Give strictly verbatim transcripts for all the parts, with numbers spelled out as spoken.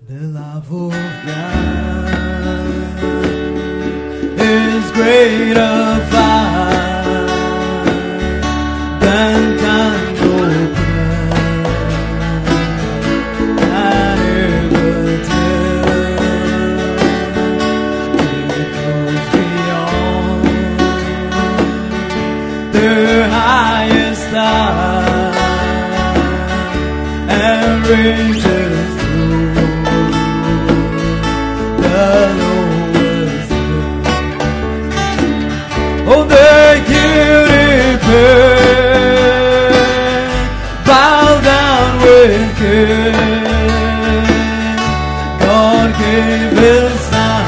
The love of God is greater far than can open and ever tell. It goes beyond the highest star and reaches oh, the guilty pair bow down with care. God gave His Son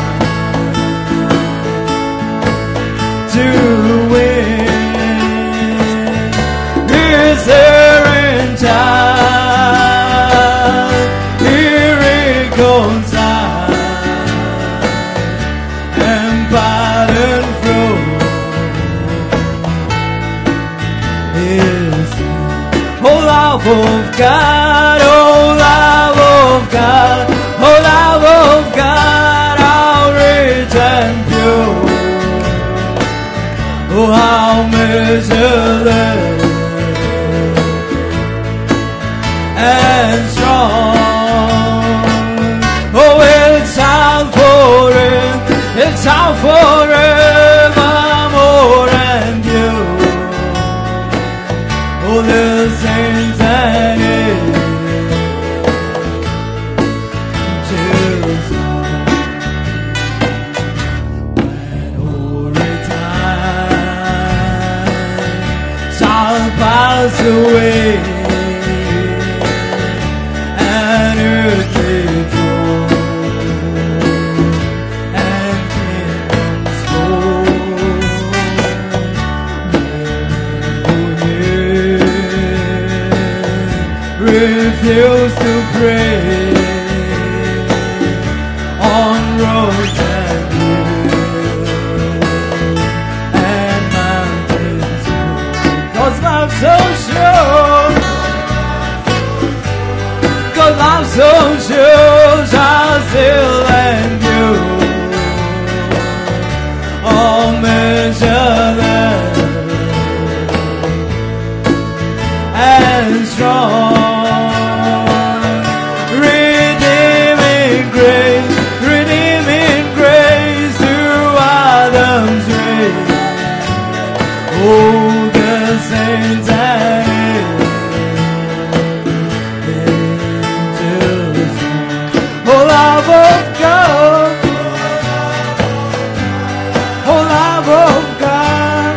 to win His errant child. He reconciled and pardon from His oh love of God, oh love of God, oh love of God, how rich and pure, oh how measureless and strong, oh it's out for it, it's out forevermore and you, oh the saints and angels, when holy time shall pass away and earthly refuse to pray on roads and hills and mountains, 'cause love's so sure, 'cause love's so sure shall still and you all measureless and strong. Oh, the saints and angels, oh love of God, oh love of God,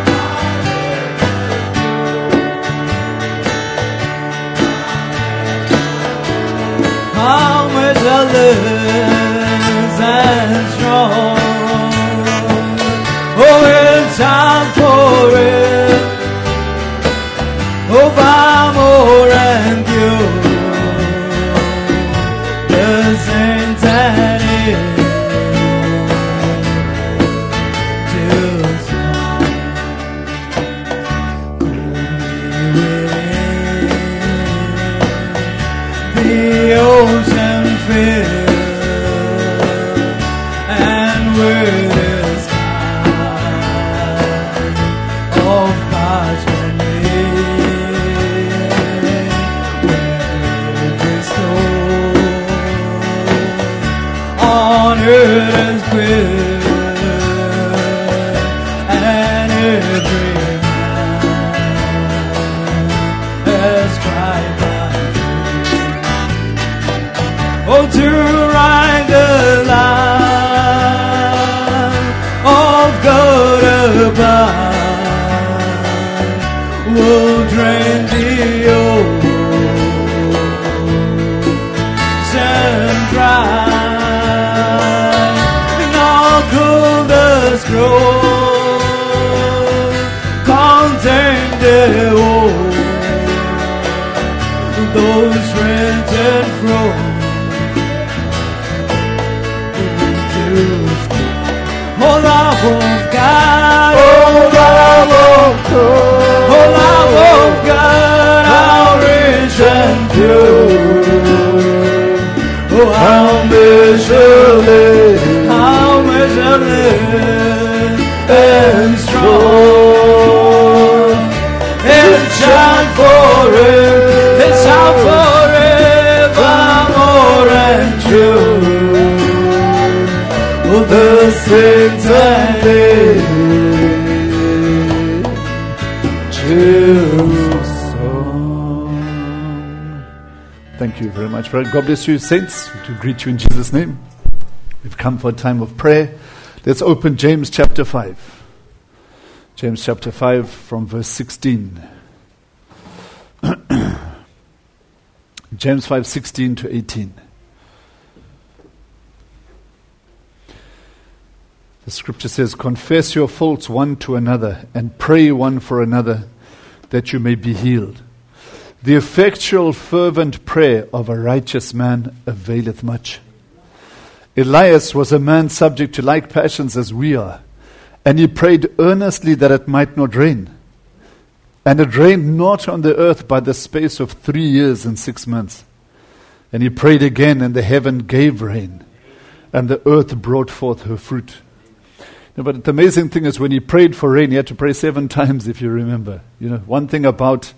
how measureless and strong, oh it's time for it, oh far more and pure, the saints and angels the ocean filled and with of parchment where bestowed on earth as quill and every man has cried by oh to ride the line of God above will drain the ocean dry, knuckle the scroll, contain the old, those written from oh love of God, oh love of God, oh love of God, how rich and pure, how measureless, how measureless and strong, and shine forever, and shine forevermore and true. Oh, the saints I live to song. Thank you very much, brother. God bless you, saints. To greet you in Jesus' name. We've come for a time of prayer. Let's open James chapter five. James chapter five from verse sixteen. James five, sixteen to eighteen. The scripture says, confess your faults one to another and pray one for another that you may be healed. The effectual fervent prayer of a righteous man availeth much. Elias was a man subject to like passions as we are, and he prayed earnestly that it might not rain. And it rained not on the earth by the space of three years and six months. And he prayed again, and the heaven gave rain, and the earth brought forth her fruit. No, but the amazing thing is when he prayed for rain, he had to pray seven times, if you remember. You know, one thing about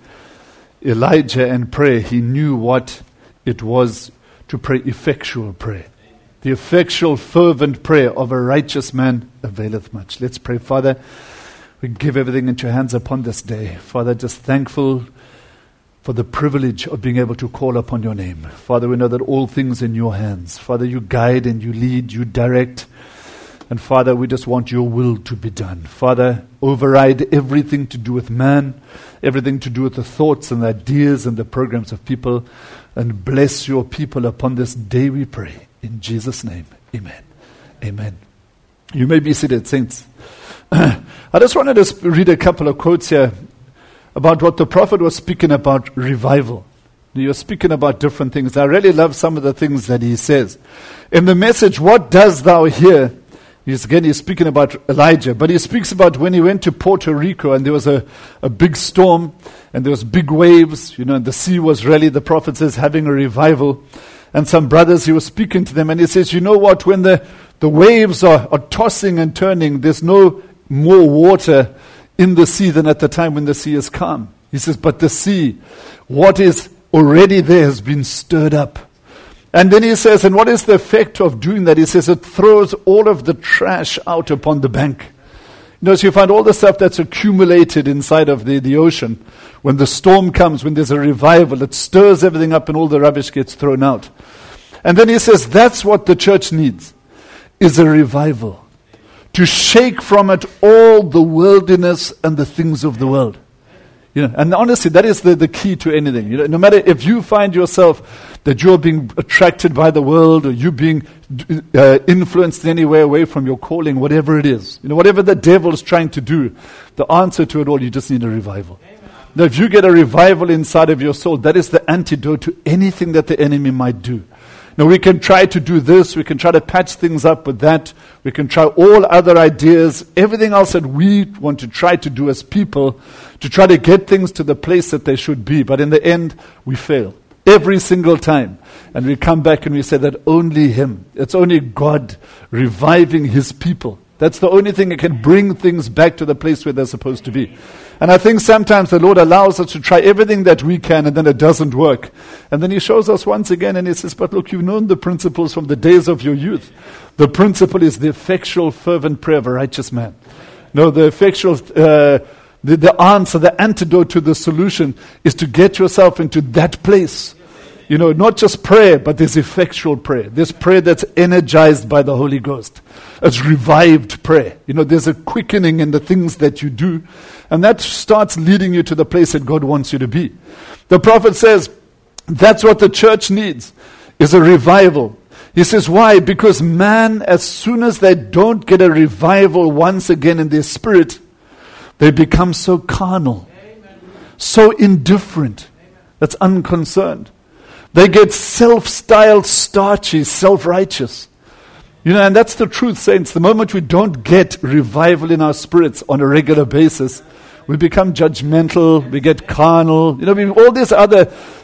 Elijah and prayer, he knew what it was to pray effectual prayer. The effectual, fervent prayer of a righteous man availeth much. Let's pray. Father, we give everything into your hands upon this day. Father, just thankful for the privilege of being able to call upon your name. Father, we know that all things in your hands. Father, you guide and you lead, you direct. And Father, we just want your will to be done. Father, override everything to do with man, everything to do with the thoughts and the ideas and the programs of people, and bless your people upon this day, we pray. In Jesus' name, amen. Amen. You may be seated, saints. I just wanted to read a couple of quotes here about what the prophet was speaking about revival. He was speaking about different things. I really love some of the things that he says. In the message, what dost thou hear? He's, again, he's speaking about Elijah, but he speaks about when he went to Puerto Rico and there was a, a big storm and there was big waves, you know, and the sea was really, the prophet says, having a revival. And some brothers, he was speaking to them and he says, you know what, when the, the waves are, are tossing and turning, there's no more water in the sea than at the time when the sea is calm. He says, but the sea, what is already there has been stirred up. And then he says, and what is the effect of doing that? He says, it throws all of the trash out upon the bank. You know, so you find all the stuff that's accumulated inside of the, the ocean. When the storm comes, when there's a revival, it stirs everything up and all the rubbish gets thrown out. And then he says, that's what the church needs, is a revival. To shake from it all the worldliness and the things of the world. You know, and honestly, that is the, the key to anything. You know, no matter if you find yourself that you're being attracted by the world or you're being uh, influenced in any way away from your calling, whatever it is, you know, whatever the devil is trying to do, the answer to it all, you just need a revival. Now, if you get a revival inside of your soul, that is the antidote to anything that the enemy might do. Now, we can try to do this, we can try to patch things up with that, we can try all other ideas, everything else that we want to try to do as people, to try to get things to the place that they should be. But in the end, we fail. Every single time. And we come back and we say that only Him, it's only God reviving His people. That's the only thing that can bring things back to the place where they're supposed to be. And I think sometimes the Lord allows us to try everything that we can and then it doesn't work. And then He shows us once again and He says, but look, you've known the principles from the days of your youth. The principle is the effectual fervent prayer of a righteous man. No, the effectual, uh, the, the answer, the antidote to the solution is to get yourself into that place. You know, not just prayer, but there's effectual prayer. There's prayer that's energized by the Holy Ghost. It's revived prayer. You know, there's a quickening in the things that you do. And that starts leading you to the place that God wants you to be. The prophet says, that's what the church needs, is a revival. He says, why? Because man, as soon as they don't get a revival once again in their spirit, they become so carnal, Amen. So indifferent, Amen. That's unconcerned. They get self-styled, starchy, self-righteous. You know, and that's the truth, saints. The moment we don't get revival in our spirits on a regular basis, we become judgmental, we get carnal. You know, we, all these other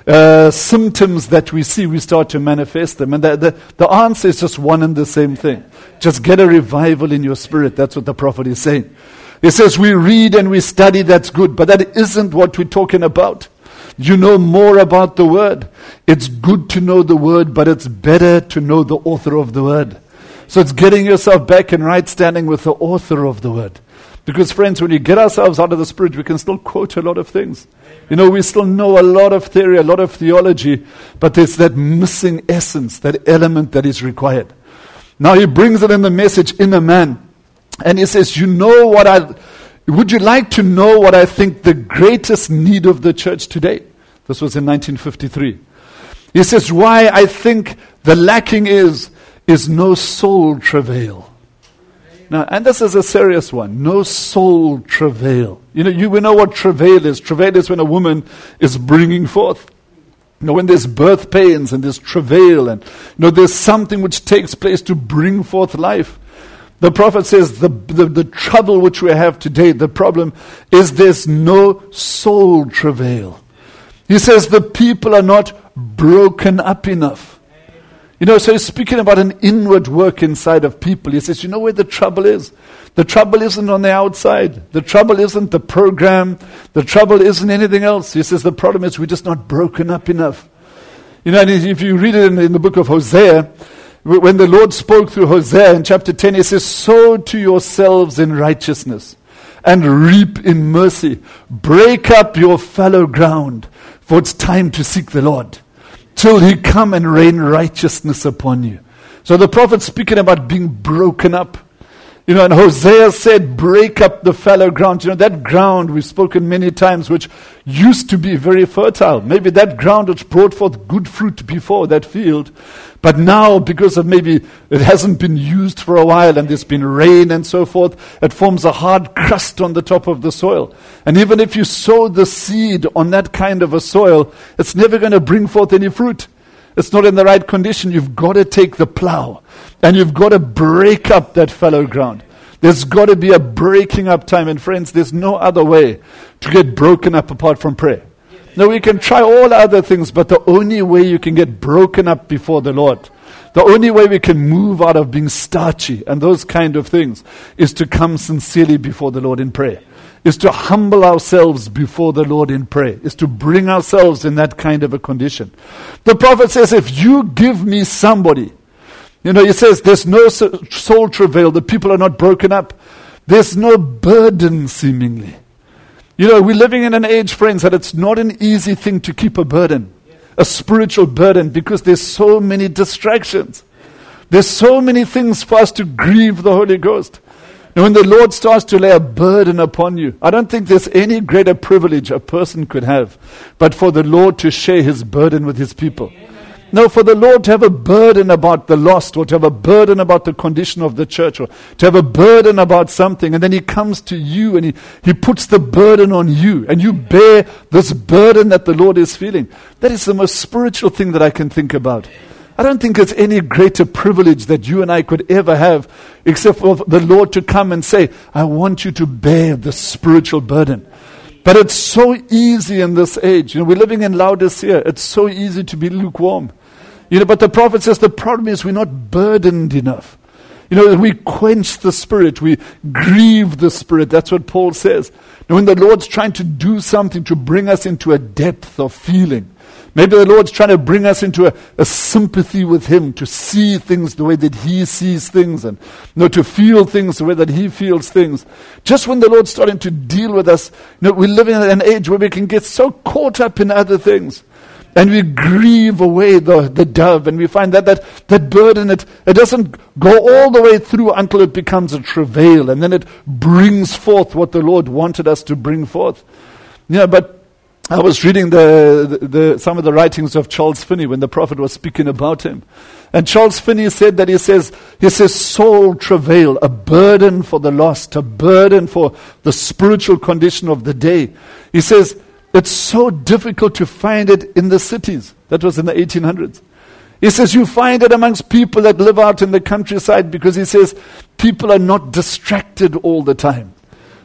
uh, symptoms that we see, we start to manifest them. And the, the, the answer is just one and the same thing. Just get a revival in your spirit. That's what the prophet is saying. He says we read and we study, that's good, but that isn't what we're talking about. You know more about the Word. It's good to know the Word, but it's better to know the author of the Word. So it's getting yourself back in right standing with the author of the Word. Because friends, when we get ourselves out of the Spirit, we can still quote a lot of things. You know, we still know a lot of theory, a lot of theology, but there's that missing essence, that element that is required. Now he brings it in the message, inner man. And he says, you know what I, would you like to know what I think the greatest need of the church today? This was in nineteen fifty-three. He says, why I think the lacking is, is no soul travail. Now, and this is a serious one. No soul travail. You know, you we know what travail is. Travail is when a woman is bringing forth. You know, when there's birth pains and there's travail and, you know, there's something which takes place to bring forth life. The prophet says the, the, the trouble which we have today, the problem is there's no soul travail. He says the people are not broken up enough. You know, so he's speaking about an inward work inside of people. He says, you know where the trouble is? The trouble isn't on the outside. The trouble isn't the program. The trouble isn't anything else. He says the problem is we're just not broken up enough. You know, and if you read it in, in the book of Hosea, when the Lord spoke through Hosea in chapter ten, he says, sow to yourselves in righteousness and reap in mercy. Break up your fallow ground, for it's time to seek the Lord, till he come and rain righteousness upon you. So the prophet's speaking about being broken up. You know, and Hosea said, break up the fallow ground. You know, that ground we've spoken many times, which used to be very fertile. Maybe that ground which brought forth good fruit before, that field. But now, because of maybe it hasn't been used for a while and there's been rain and so forth, it forms a hard crust on the top of the soil. And even if you sow the seed on that kind of a soil, it's never going to bring forth any fruit. It's not in the right condition. You've got to take the plow and you've got to break up that fallow ground. There's got to be a breaking up time. And friends, there's no other way to get broken up apart from prayer. Now, we can try all other things, but the only way you can get broken up before the Lord, the only way we can move out of being starchy and those kind of things, is to come sincerely before the Lord in prayer, is to humble ourselves before the Lord in prayer, is to bring ourselves in that kind of a condition. The prophet says, if you give me somebody, you know, he says there's no soul travail, the people are not broken up, there's no burden seemingly. You know, we're living in an age, friends, that it's not an easy thing to keep a burden, a spiritual burden, because there's so many distractions. There's so many things for us to grieve the Holy Ghost. And when the Lord starts to lay a burden upon you, I don't think there's any greater privilege a person could have, but for the Lord to share his burden with his people. No, for the Lord to have a burden about the lost, or to have a burden about the condition of the church, or to have a burden about something, and then he comes to you and he, he puts the burden on you, and you bear this burden that the Lord is feeling. That is the most spiritual thing that I can think about. I don't think there's any greater privilege that you and I could ever have, except for the Lord to come and say, I want you to bear the spiritual burden. But it's so easy in this age. You know, we're living in Laodicea. It's so easy to be lukewarm. You know, but the prophet says the problem is we're not burdened enough. You know, we quench the Spirit. We grieve the Spirit. That's what Paul says. Now, when the Lord's trying to do something to bring us into a depth of feeling, maybe the Lord's trying to bring us into a, a sympathy with him, to see things the way that he sees things, and you know, to feel things the way that he feels things. Just when the Lord's starting to deal with us, you know, we're living in an age where we can get so caught up in other things. And we grieve away the, the dove, and we find that that, that burden, it, it doesn't go all the way through until it becomes a travail, and then it brings forth what the Lord wanted us to bring forth. You know, but I was reading the, the, the some of the writings of Charles Finney when the prophet was speaking about him. And Charles Finney said that he says, he says, soul travail, a burden for the lost, a burden for the spiritual condition of the day. He says, it's so difficult to find it in the cities. That was in the eighteen hundreds. He says you find it amongst people that live out in the countryside, because he says people are not distracted all the time.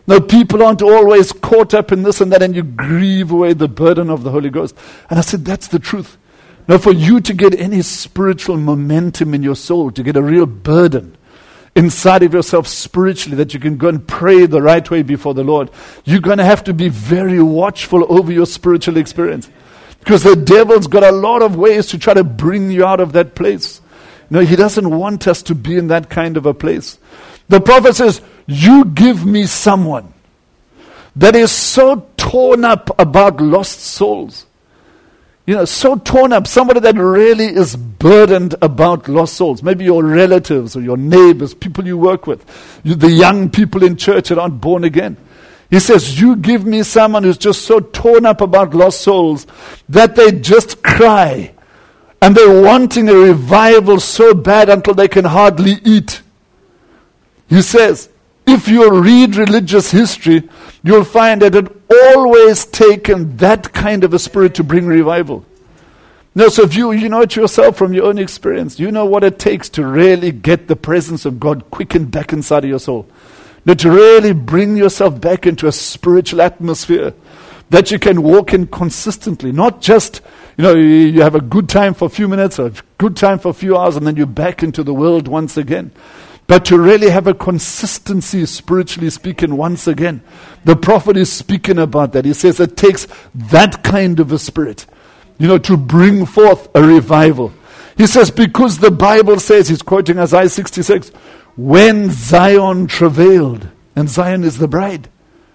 No, people aren't always caught up in this and that, and you grieve away the burden of the Holy Ghost. And I said, that's the truth. Now, for you to get any spiritual momentum in your soul, to get a real burden inside of yourself spiritually, that you can go and pray the right way before the Lord, you're going to have to be very watchful over your spiritual experience. Because the devil's got a lot of ways to try to bring you out of that place. No, he doesn't want us to be in that kind of a place. The prophet says, you give me someone that is so torn up about lost souls. You know, so torn up. Somebody that really is burdened about lost souls. Maybe your relatives or your neighbors, people you work with. You, the young people in church that aren't born again. He says, you give me someone who's just so torn up about lost souls that they just cry. And they're wanting a revival so bad until they can hardly eat. He says, if you read religious history, you'll find that it always taken that kind of a spirit to bring revival. No, so if you, you know it yourself from your own experience, you know what it takes to really get the presence of God quickened back inside of your soul. Now, to really bring yourself back into a spiritual atmosphere that you can walk in consistently, not just, you know, you, you have a good time for a few minutes or a good time for a few hours and then you're back into the world once again. But to really have a consistency, spiritually speaking, once again. The prophet is speaking about that. He says it takes that kind of a spirit, you know, to bring forth a revival. He says, because the Bible says, he's quoting Isaiah sixty-six, when Zion travailed, and Zion is the bride.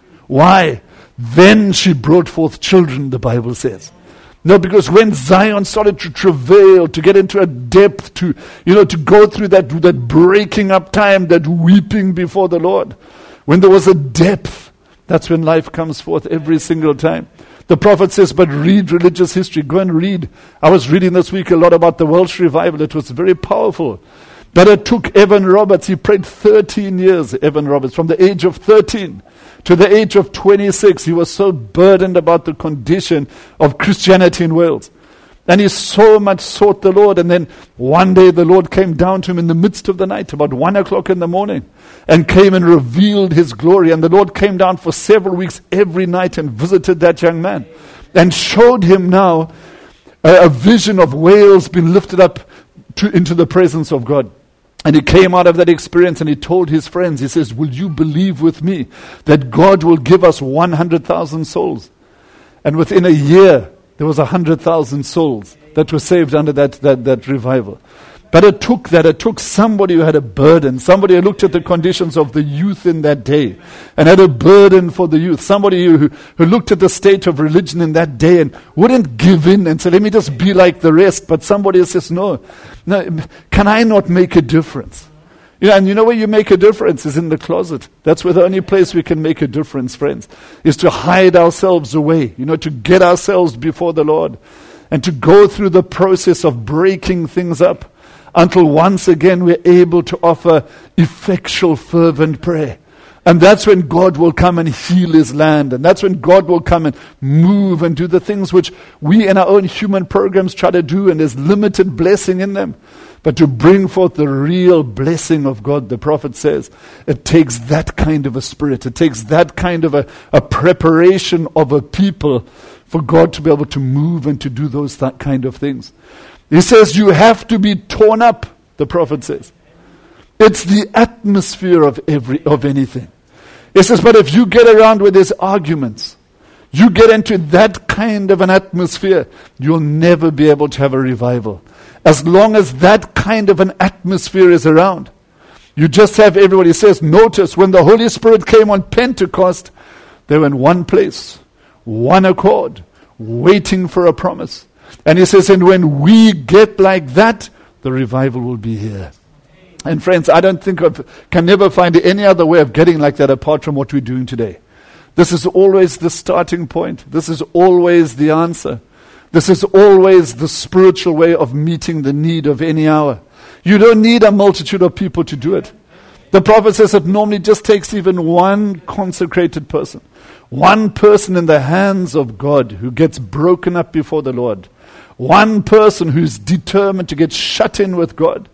Why? Then she brought forth children, the Bible says. No, because when Zion started to travail, to get into a depth, to, you know, to go through that, that breaking up time, that weeping before the Lord, when there was a depth, that's when life comes forth every single time. The prophet says, but read religious history. Go and read. I was reading this week a lot about the Welsh revival. It was very powerful. But it took Evan Roberts, he prayed thirteen years, Evan Roberts, from the age of thirteen to the age of twenty-six. He was so burdened about the condition of Christianity in Wales. And he so much sought the Lord. And then one day the Lord came down to him in the midst of the night, about one o'clock in the morning, and came and revealed his glory. And the Lord came down for several weeks every night and visited that young man and showed him now a, a vision of Wales being lifted up to, into the presence of God. And he came out of that experience and he told his friends, he says, will you believe with me that God will give us one hundred thousand souls? And within a year, there was one hundred thousand souls that were saved under that, that, that revival. But it took that, it took somebody who had a burden, somebody who looked at the conditions of the youth in that day and had a burden for the youth, somebody who, who looked at the state of religion in that day and wouldn't give in and say, let me just be like the rest. But somebody says, no, no, can I not make a difference? You know, and you know where you make a difference is in the closet. That's where the only place we can make a difference, friends, is to hide ourselves away, you know, to get ourselves before the Lord and to go through the process of breaking things up until once again we're able to offer effectual, fervent prayer. And that's when God will come and heal his land. And that's when God will come and move and do the things which we in our own human programs try to do, and there's limited blessing in them. But to bring forth the real blessing of God, the prophet says, it takes that kind of a spirit. It takes that kind of a, a preparation of a people for God to be able to move and to do those that kind of things. He says you have to be torn up, the prophet says. It's the atmosphere of every of anything. He says, but if you get around with these arguments, you get into that kind of an atmosphere, you'll never be able to have a revival. As long as that kind of an atmosphere is around, you just have everybody. Says, notice when the Holy Spirit came on Pentecost, they were in one place, one accord, waiting for a promise. And he says, and when we get like that, the revival will be here. And friends, I don't think I can never find any other way of getting like that apart from what we're doing today. This is always the starting point. This is always the answer. This is always the spiritual way of meeting the need of any hour. You don't need a multitude of people to do it. The prophet says it normally just takes even one consecrated person. One person in the hands of God who gets broken up before the Lord. One person who's determined to get shut in with God,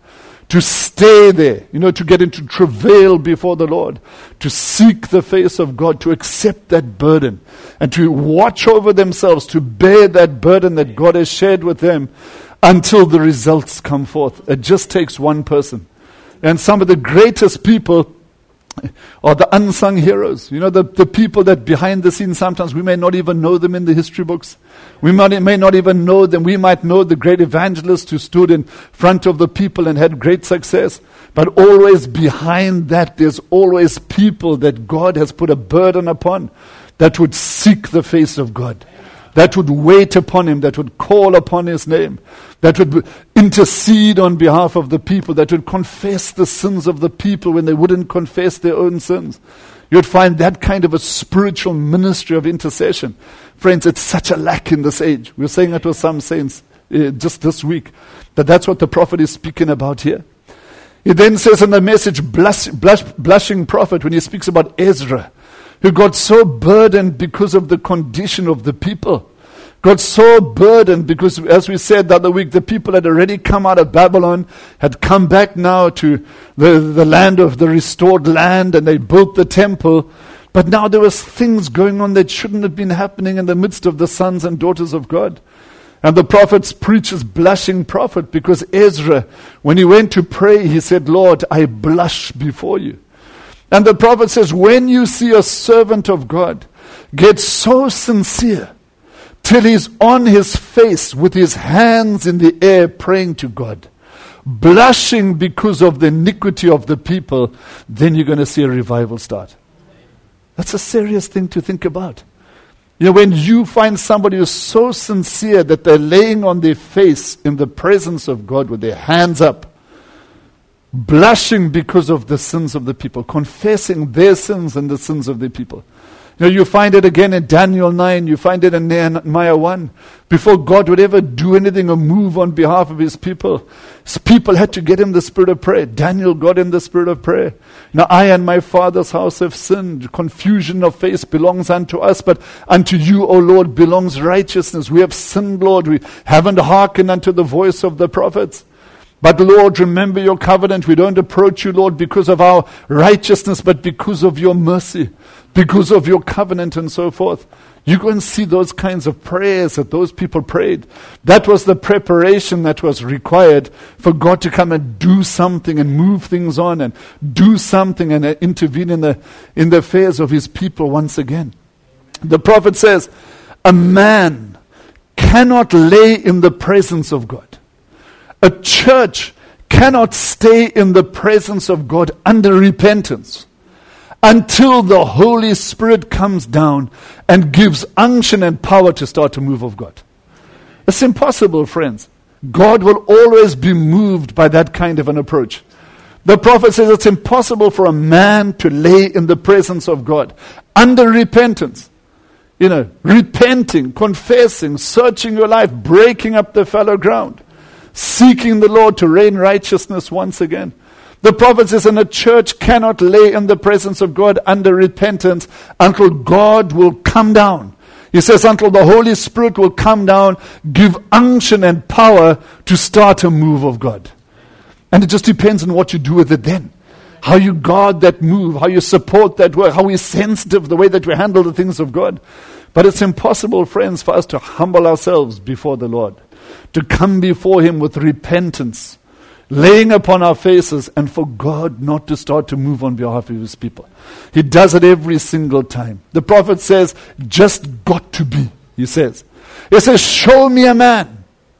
to stay there, you know, to get into travail before the Lord, to seek the face of God, to accept that burden, and to watch over themselves, to bear that burden that God has shared with them until the results come forth. It just takes one person. And some of the greatest people are the unsung heroes. You know, the, the people that behind the scenes, sometimes we may not even know them in the history books. We might, may not even know them. We might know the great evangelist who stood in front of the people and had great success. But always behind that, there's always people that God has put a burden upon that would seek the face of God, that would wait upon Him, that would call upon His name, that would intercede on behalf of the people, that would confess the sins of the people when they wouldn't confess their own sins. You'd find that kind of a spiritual ministry of intercession. Friends, it's such a lack in this age. We were saying it with some saints uh, just this week, that that's what the prophet is speaking about here. He then says in the message, blush, blush, blushing prophet, when he speaks about Ezra, who got so burdened because of the condition of the people. Got so burdened because, as we said the other week, the people had already come out of Babylon, had come back now to the, the land of the restored land, and they built the temple. But now there was things going on that shouldn't have been happening in the midst of the sons and daughters of God. And the prophet preaches blushing prophet because Ezra, when he went to pray, he said, Lord, I blush before you. And the prophet says, when you see a servant of God get so sincere till he's on his face with his hands in the air praying to God, blushing because of the iniquity of the people, then you're going to see a revival start. That's a serious thing to think about. You know, when you find somebody who's so sincere that they're laying on their face in the presence of God with their hands up, blushing because of the sins of the people, confessing their sins and the sins of the people. You know, you find it again in Daniel nine, you find it in Nehemiah one. Before God would ever do anything or move on behalf of His people, His people had to get Him the spirit of prayer. Daniel got in the spirit of prayer. Now I and my Father's house have sinned. Confusion of face belongs unto us, but unto you, O Lord, belongs righteousness. We have sinned, Lord. We haven't hearkened unto the voice of the prophets. But Lord, remember your covenant. We don't approach you, Lord, because of our righteousness, but because of your mercy, because of your covenant and so forth. You go and see those kinds of prayers that those people prayed. That was the preparation that was required for God to come and do something and move things on and do something and intervene in the, in the affairs of His people once again. The prophet says, a man cannot lay in the presence of God. A church cannot stay in the presence of God under repentance until the Holy Spirit comes down and gives unction and power to start a move of God. It's impossible, friends. God will always be moved by that kind of an approach. The prophet says it's impossible for a man to lay in the presence of God under repentance. You know, repenting, confessing, searching your life, breaking up the fallow ground, seeking the Lord to reign righteousness once again. The prophet says, and a church cannot lay in the presence of God under repentance until God will come down. He says, until the Holy Spirit will come down, give unction and power to start a move of God. And it just depends on what you do with it then. How you guard that move, how you support that work, how we're sensitive, the way that we handle the things of God. But it's impossible, friends, for us to humble ourselves before the Lord, to come before Him with repentance, laying upon our faces, and for God not to start to move on behalf of His people. He does it every single time. The prophet says, just got to be, he says. He says, show me a man.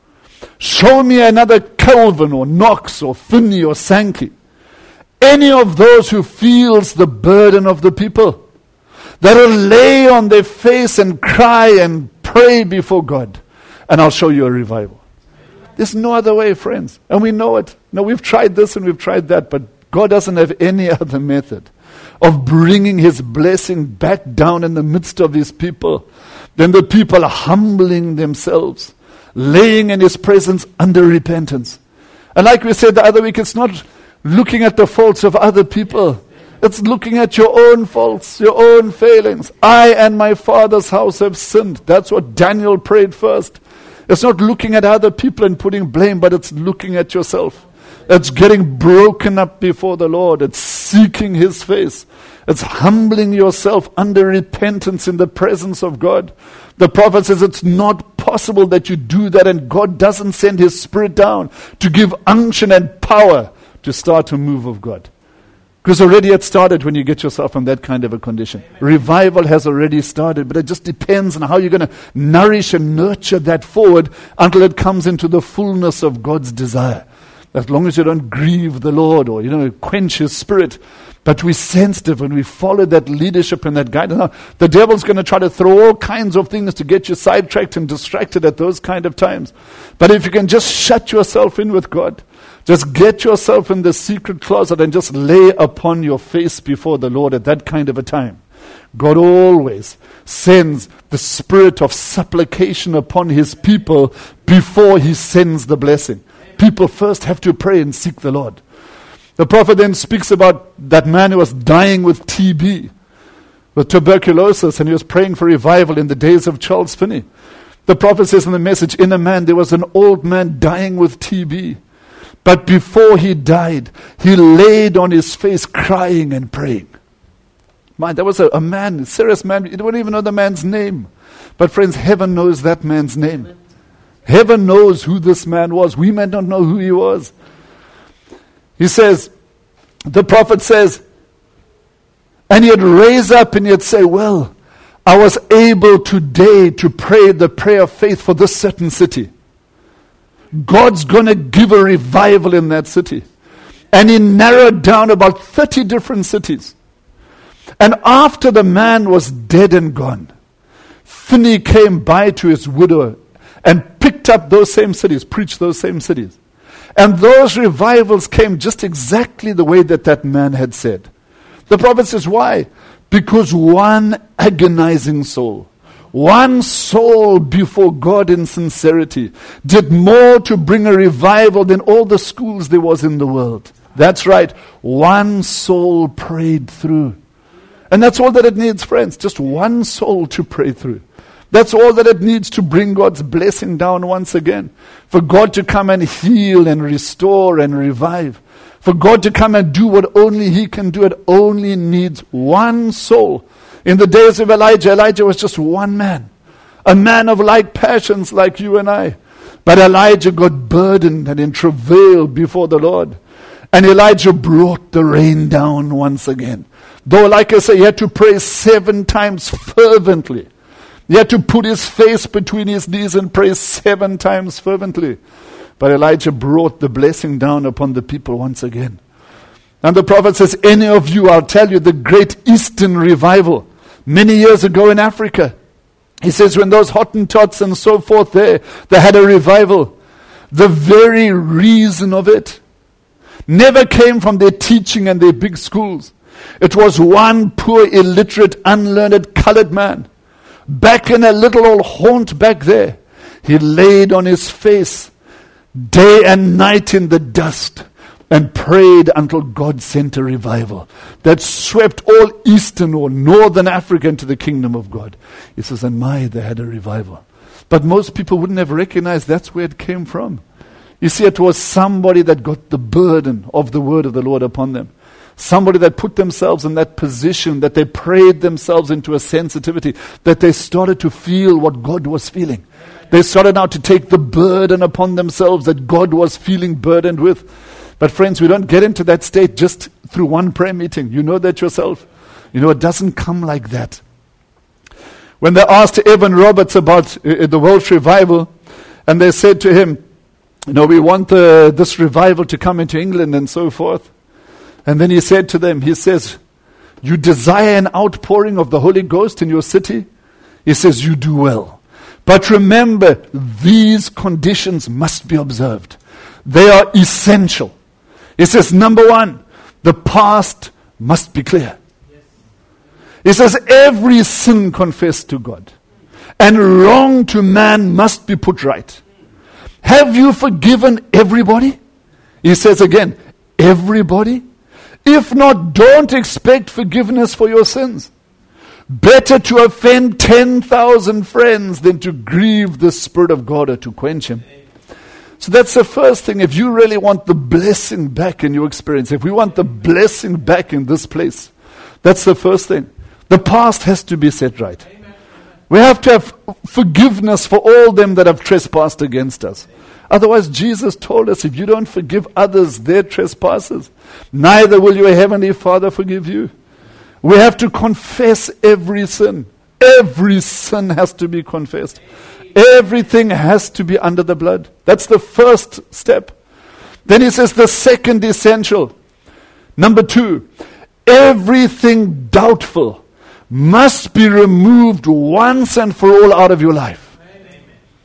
Show me another Calvin or Knox or Finney or Sankey. Any of those who feels the burden of the people, that will lay on their face and cry and pray before God, and I'll show you a revival. There's no other way, friends. And we know it. No, we've tried this and we've tried that, but God doesn't have any other method of bringing His blessing back down in the midst of His people than the people humbling themselves, laying in His presence under repentance. And like we said the other week, it's not looking at the faults of other people. It's looking at your own faults, your own failings. I and my Father's house have sinned. That's what Daniel prayed first. It's not looking at other people and putting blame, but it's looking at yourself. It's getting broken up before the Lord. It's seeking His face. It's humbling yourself under repentance in the presence of God. The prophet says it's not possible that you do that, and God doesn't send His Spirit down to give unction and power to start a move of God. Because already it started when you get yourself in that kind of a condition. Amen. Revival has already started, but it just depends on how you're going to nourish and nurture that forward until it comes into the fullness of God's desire. As long as you don't grieve the Lord or, you know, quench His Spirit. But we're sensitive and we follow that leadership and that guidance. Now, the devil's going to try to throw all kinds of things to get you sidetracked and distracted at those kind of times. But if you can just shut yourself in with God, just get yourself in the secret closet and just lay upon your face before the Lord at that kind of a time. God always sends the spirit of supplication upon His people before He sends the blessing. People first have to pray and seek the Lord. The prophet then speaks about that man who was dying with T B, with tuberculosis, and he was praying for revival in the days of Charles Finney. The prophet says in the message, in a man there was an old man dying with T B. But before he died, he laid on his face crying and praying. Man, there was a, a man, a serious man, you don't even know the man's name. But friends, heaven knows that man's name. Heaven knows who this man was. We may not know who he was. He says, the prophet says, and he'd raise up and he'd say, well, I was able today to pray the prayer of faith for this certain city. God's going to give a revival in that city. And he narrowed down about thirty different cities. And after the man was dead and gone, Finney came by to his widow and picked up those same cities, preached those same cities. And those revivals came just exactly the way that that man had said. The prophet says, why? Because one agonizing soul, one soul before God in sincerity, did more to bring a revival than all the schools there was in the world. That's right. One soul prayed through. And that's all that it needs, friends. Just one soul to pray through. That's all that it needs to bring God's blessing down once again. For God to come and heal and restore and revive. For God to come and do what only He can do. It only needs one soul. In the days of Elijah, Elijah was just one man. A man of like passions like you and I. But Elijah got burdened and in travail before the Lord. And Elijah brought the rain down once again. Though, like I say, he had to pray seven times fervently. He had to put his face between his knees and pray seven times fervently. But Elijah brought the blessing down upon the people once again. And the prophet says, any of you, I'll tell you, the great Eastern revival, many years ago in Africa. He says, when those Hottentots and so forth there, they had a revival. The very reason of it never came from their teaching and their big schools. It was one poor, illiterate, unlearned colored man. Back in a little old haunt back there, he laid on his face day and night in the dust and prayed until God sent a revival that swept all Eastern or Northern Africa into the kingdom of God. He says, and my, they had a revival. But most people wouldn't have recognized that's where it came from. You see, it was somebody that got the burden of the word of the Lord upon them. Somebody that put themselves in that position, that they prayed themselves into a sensitivity, that they started to feel what God was feeling. They started now to take the burden upon themselves that God was feeling burdened with. But friends, we don't get into that state just through one prayer meeting. You know that yourself. You know, it doesn't come like that. When they asked Evan Roberts about uh, the Welsh revival, and they said to him, you know, we want uh, this revival to come into England and so forth. And then he said to them, he says, you desire an outpouring of the Holy Ghost in your city? He says, you do well. But remember, these conditions must be observed. They are essential. He says, number one, the past must be clear. He says, every sin confessed to God and wrong to man must be put right. Have you forgiven everybody? He says again, everybody? If not, don't expect forgiveness for your sins. Better to offend ten thousand friends than to grieve the Spirit of God or to quench Him. So that's the first thing. If you really want the blessing back in your experience, if we want the blessing back in this place, that's the first thing. The past has to be set right. Amen. We have to have forgiveness for all them that have trespassed against us. Otherwise, Jesus told us, if you don't forgive others their trespasses, neither will your heavenly Father forgive you. We have to confess every sin. Every sin has to be confessed. Everything has to be under the blood. That's the first step. Then he says the second essential. Number two, everything doubtful must be removed once and for all out of your life. Amen.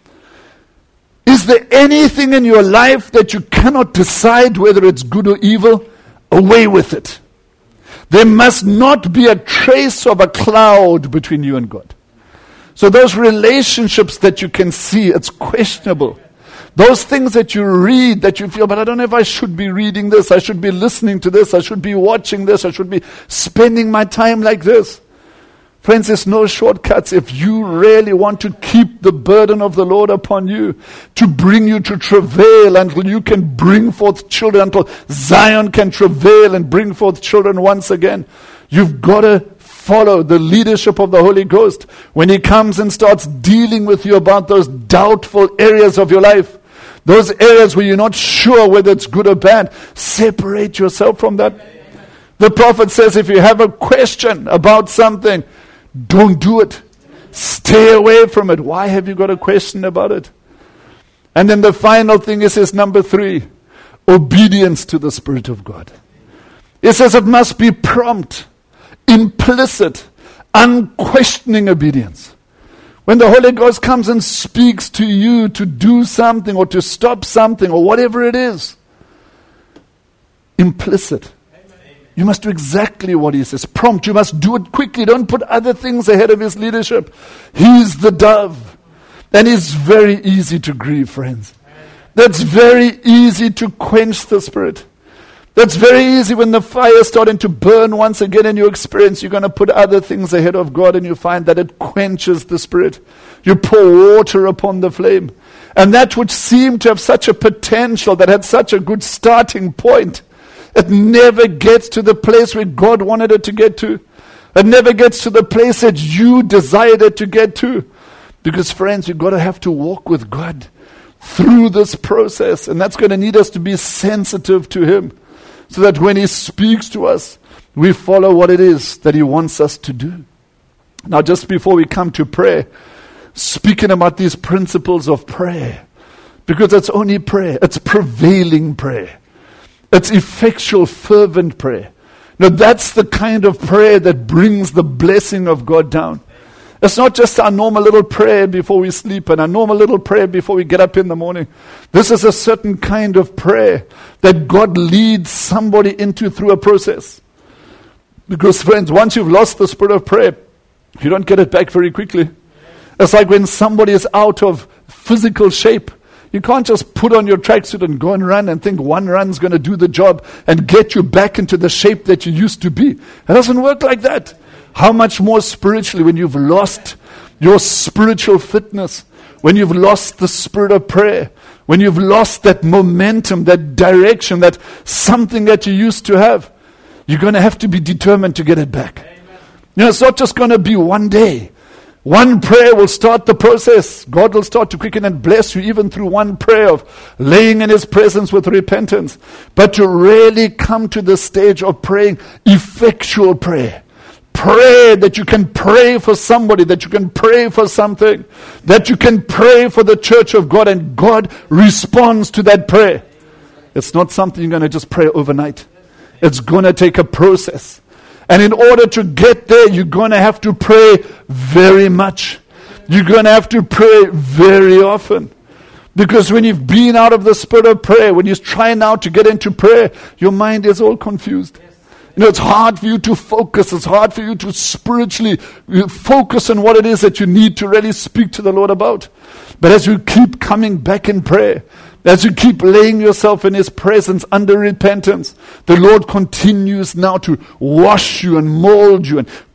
Is there anything in your life that you cannot decide whether it's good or evil? Away with it. There must not be a trace of a cloud between you and God. So those relationships that you can see, it's questionable. Those things that you read that you feel, but I don't know if I should be reading this, I should be listening to this, I should be watching this, I should be spending my time like this. Friends, there's no shortcuts. If you really want to keep the burden of the Lord upon you, to bring you to travail until you can bring forth children, until Zion can travail and bring forth children once again, you've got to follow the leadership of the Holy Ghost. When He comes and starts dealing with you about those doubtful areas of your life, those areas where you're not sure whether it's good or bad, separate yourself from that. The prophet says if you have a question about something, don't do it. Stay away from it. Why have you got a question about it? And then the final thing is, is number three, obedience to the Spirit of God. It says it must be prompt, implicit, unquestioning obedience. When the Holy Ghost comes and speaks to you to do something or to stop something or whatever it is, implicit. You must do exactly what He says. Prompt. You must do it quickly. Don't put other things ahead of His leadership. He's the dove. And He's very easy to grieve, friends. That's very easy to quench the Spirit. That's very easy when the fire is starting to burn once again in your experience. You're going to put other things ahead of God and you find that it quenches the Spirit. You pour water upon the flame. And that which seemed to have such a potential, that had such a good starting point, it never gets to the place where God wanted it to get to. It never gets to the place that you desired it to get to. Because friends, you've got to have to walk with God through this process. And that's going to need us to be sensitive to Him. So that when He speaks to us, we follow what it is that He wants us to do. Now just before we come to prayer, speaking about these principles of prayer. Because it's only prayer. It's prevailing prayer. It's effectual, fervent prayer. Now that's the kind of prayer that brings the blessing of God down. It's not just our normal little prayer before we sleep and our normal little prayer before we get up in the morning. This is a certain kind of prayer that God leads somebody into through a process. Because friends, once you've lost the spirit of prayer, you don't get it back very quickly. It's like when somebody is out of physical shape. You can't just put on your tracksuit and go and run and think one run's going to do the job and get you back into the shape that you used to be. It doesn't work like that. How much more spiritually when you've lost your spiritual fitness, when you've lost the spirit of prayer, when you've lost that momentum, that direction, that something that you used to have, you're going to have to be determined to get it back. Amen. You know, it's not just going to be one day. One prayer will start the process. God will start to quicken and bless you even through one prayer of laying in His presence with repentance. But to really come to the stage of praying effectual prayer. Pray that you can pray for somebody, that you can pray for something, that you can pray for the church of God and God responds to that prayer. It's not something you're going to just pray overnight. It's going to take a process. And in order to get there, you're going to have to pray very much. You're going to have to pray very often. Because when you've been out of the spirit of prayer, when you try now to get into prayer, your mind is all confused. You know, it's hard for you to focus. It's hard for you to spiritually focus on what it is that you need to really speak to the Lord about. But as you keep coming back in prayer, as you keep laying yourself in His presence under repentance, the Lord continues now to wash you and mold you and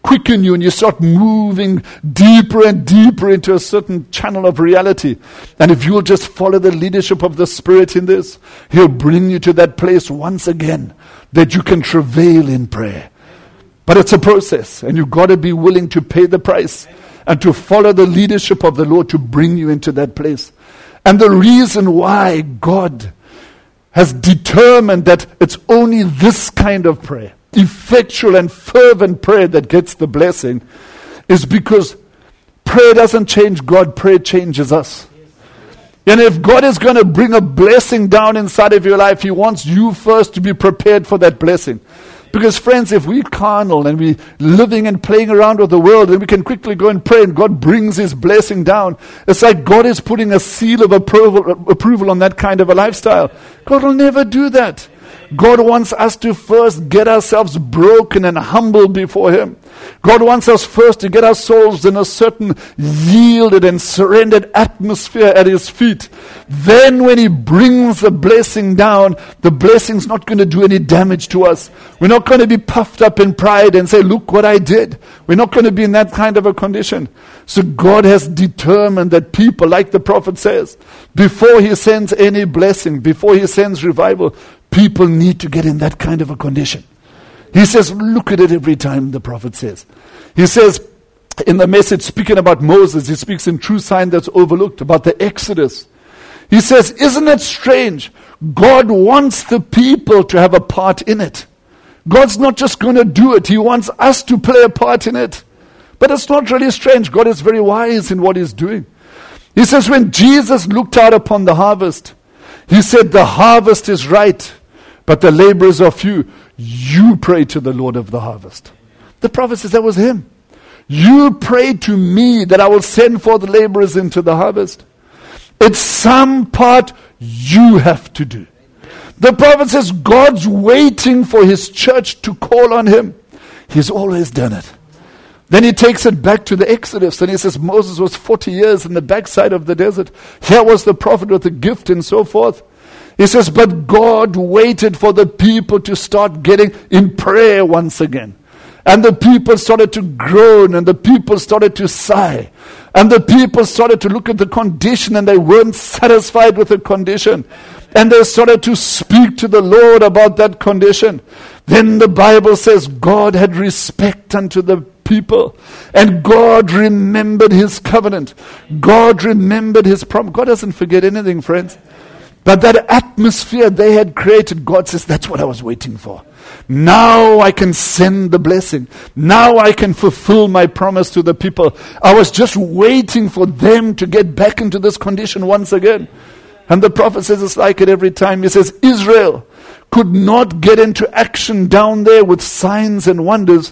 quicken you and you start moving deeper and deeper into a certain channel of reality. And if you'll just follow the leadership of the Spirit in this, He'll bring you to that place once again that you can travail in prayer. But it's a process, and you've got to be willing to pay the price and to follow the leadership of the Lord to bring you into that place. And the reason why God has determined that it's only this kind of prayer, effectual and fervent prayer, that gets the blessing, is because prayer doesn't change God, prayer changes us. And if God is going to bring a blessing down inside of your life, He wants you first to be prepared for that blessing. Because friends, if we're carnal and we're living and playing around with the world, and we can quickly go and pray and God brings His blessing down, it's like God is putting a seal of approval, approval on that kind of a lifestyle. God will never do that. God wants us to first get ourselves broken and humble before Him. God wants us first to get our souls in a certain yielded and surrendered atmosphere at His feet. Then when He brings the blessing down, the blessing's not going to do any damage to us. We're not going to be puffed up in pride and say, look what I did. We're not going to be in that kind of a condition. So God has determined that people, like the prophet says, before He sends any blessing, before He sends revival, people need to get in that kind of a condition. He says, look at it every time, the prophet says. He says, in the message speaking about Moses, he speaks in true sign that's overlooked, about the Exodus. He says, isn't it strange? God wants the people to have a part in it. God's not just going to do it. He wants us to play a part in it. But it's not really strange. God is very wise in what He's doing. He says, when Jesus looked out upon the harvest, He said, the harvest is right, but the laborers are few. You pray to the Lord of the harvest. The prophet says that was Him. You pray to me that I will send forth laborers into the harvest. It's some part you have to do. The prophet says God's waiting for His church to call on Him. He's always done it. Then he takes it back to the Exodus, and he says Moses was forty years in the backside of the desert. Here was the prophet with the gift and so forth. He says, but God waited for the people to start getting in prayer once again. And the people started to groan, and the people started to sigh. And the people started to look at the condition, and they weren't satisfied with the condition. And they started to speak to the Lord about that condition. Then the Bible says God had respect unto the people. And God remembered His covenant. God remembered His promise. God doesn't forget anything, friends. But that atmosphere they had created, God says, that's what I was waiting for. Now I can send the blessing. Now I can fulfill my promise to the people. I was just waiting for them to get back into this condition once again. And the prophet says it's like it every time. He says, Israel could not get into action down there with signs and wonders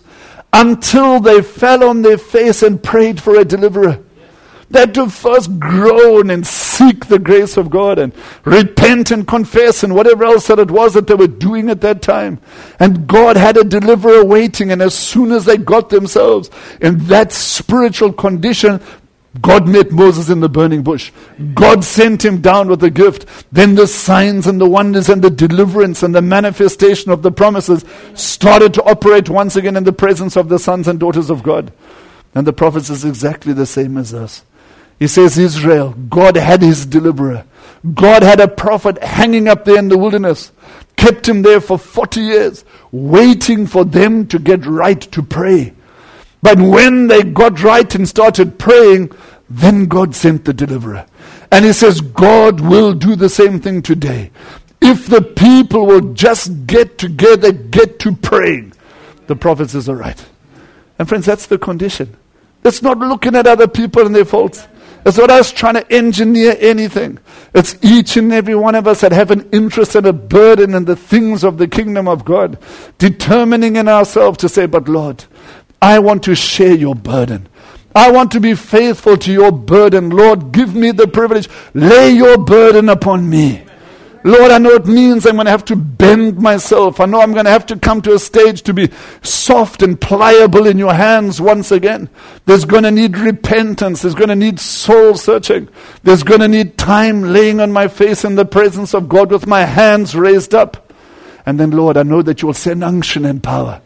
until they fell on their face and prayed for a deliverer. They had to first groan and seek the grace of God and repent and confess and whatever else that it was that they were doing at that time. And God had a deliverer waiting, and as soon as they got themselves in that spiritual condition, God met Moses in the burning bush. God sent him down with the gift. Then the signs and the wonders and the deliverance and the manifestation of the promises started to operate once again in the presence of the sons and daughters of God. And the prophet is exactly the same as us. He says, Israel, God had His deliverer. God had a prophet hanging up there in the wilderness. Kept him there for forty years, waiting for them to get right to pray. But when they got right and started praying, then God sent the deliverer. And He says, God will do the same thing today. If the people will just get together, get to praying, the prophet says, all right. And friends, that's the condition. It's not looking at other people and their faults. It's not us trying to engineer anything. It's each and every one of us that have an interest and a burden in the things of the kingdom of God, determining in ourselves to say, but Lord, I want to share your burden. I want to be faithful to your burden. Lord, give me the privilege. Lay your burden upon me. Lord, I know it means I'm going to have to bend myself. I know I'm going to have to come to a stage to be soft and pliable in your hands once again. There's going to need repentance. There's going to need soul searching. There's going to need time laying on my face in the presence of God with my hands raised up. And then, Lord, I know that you will send unction and power.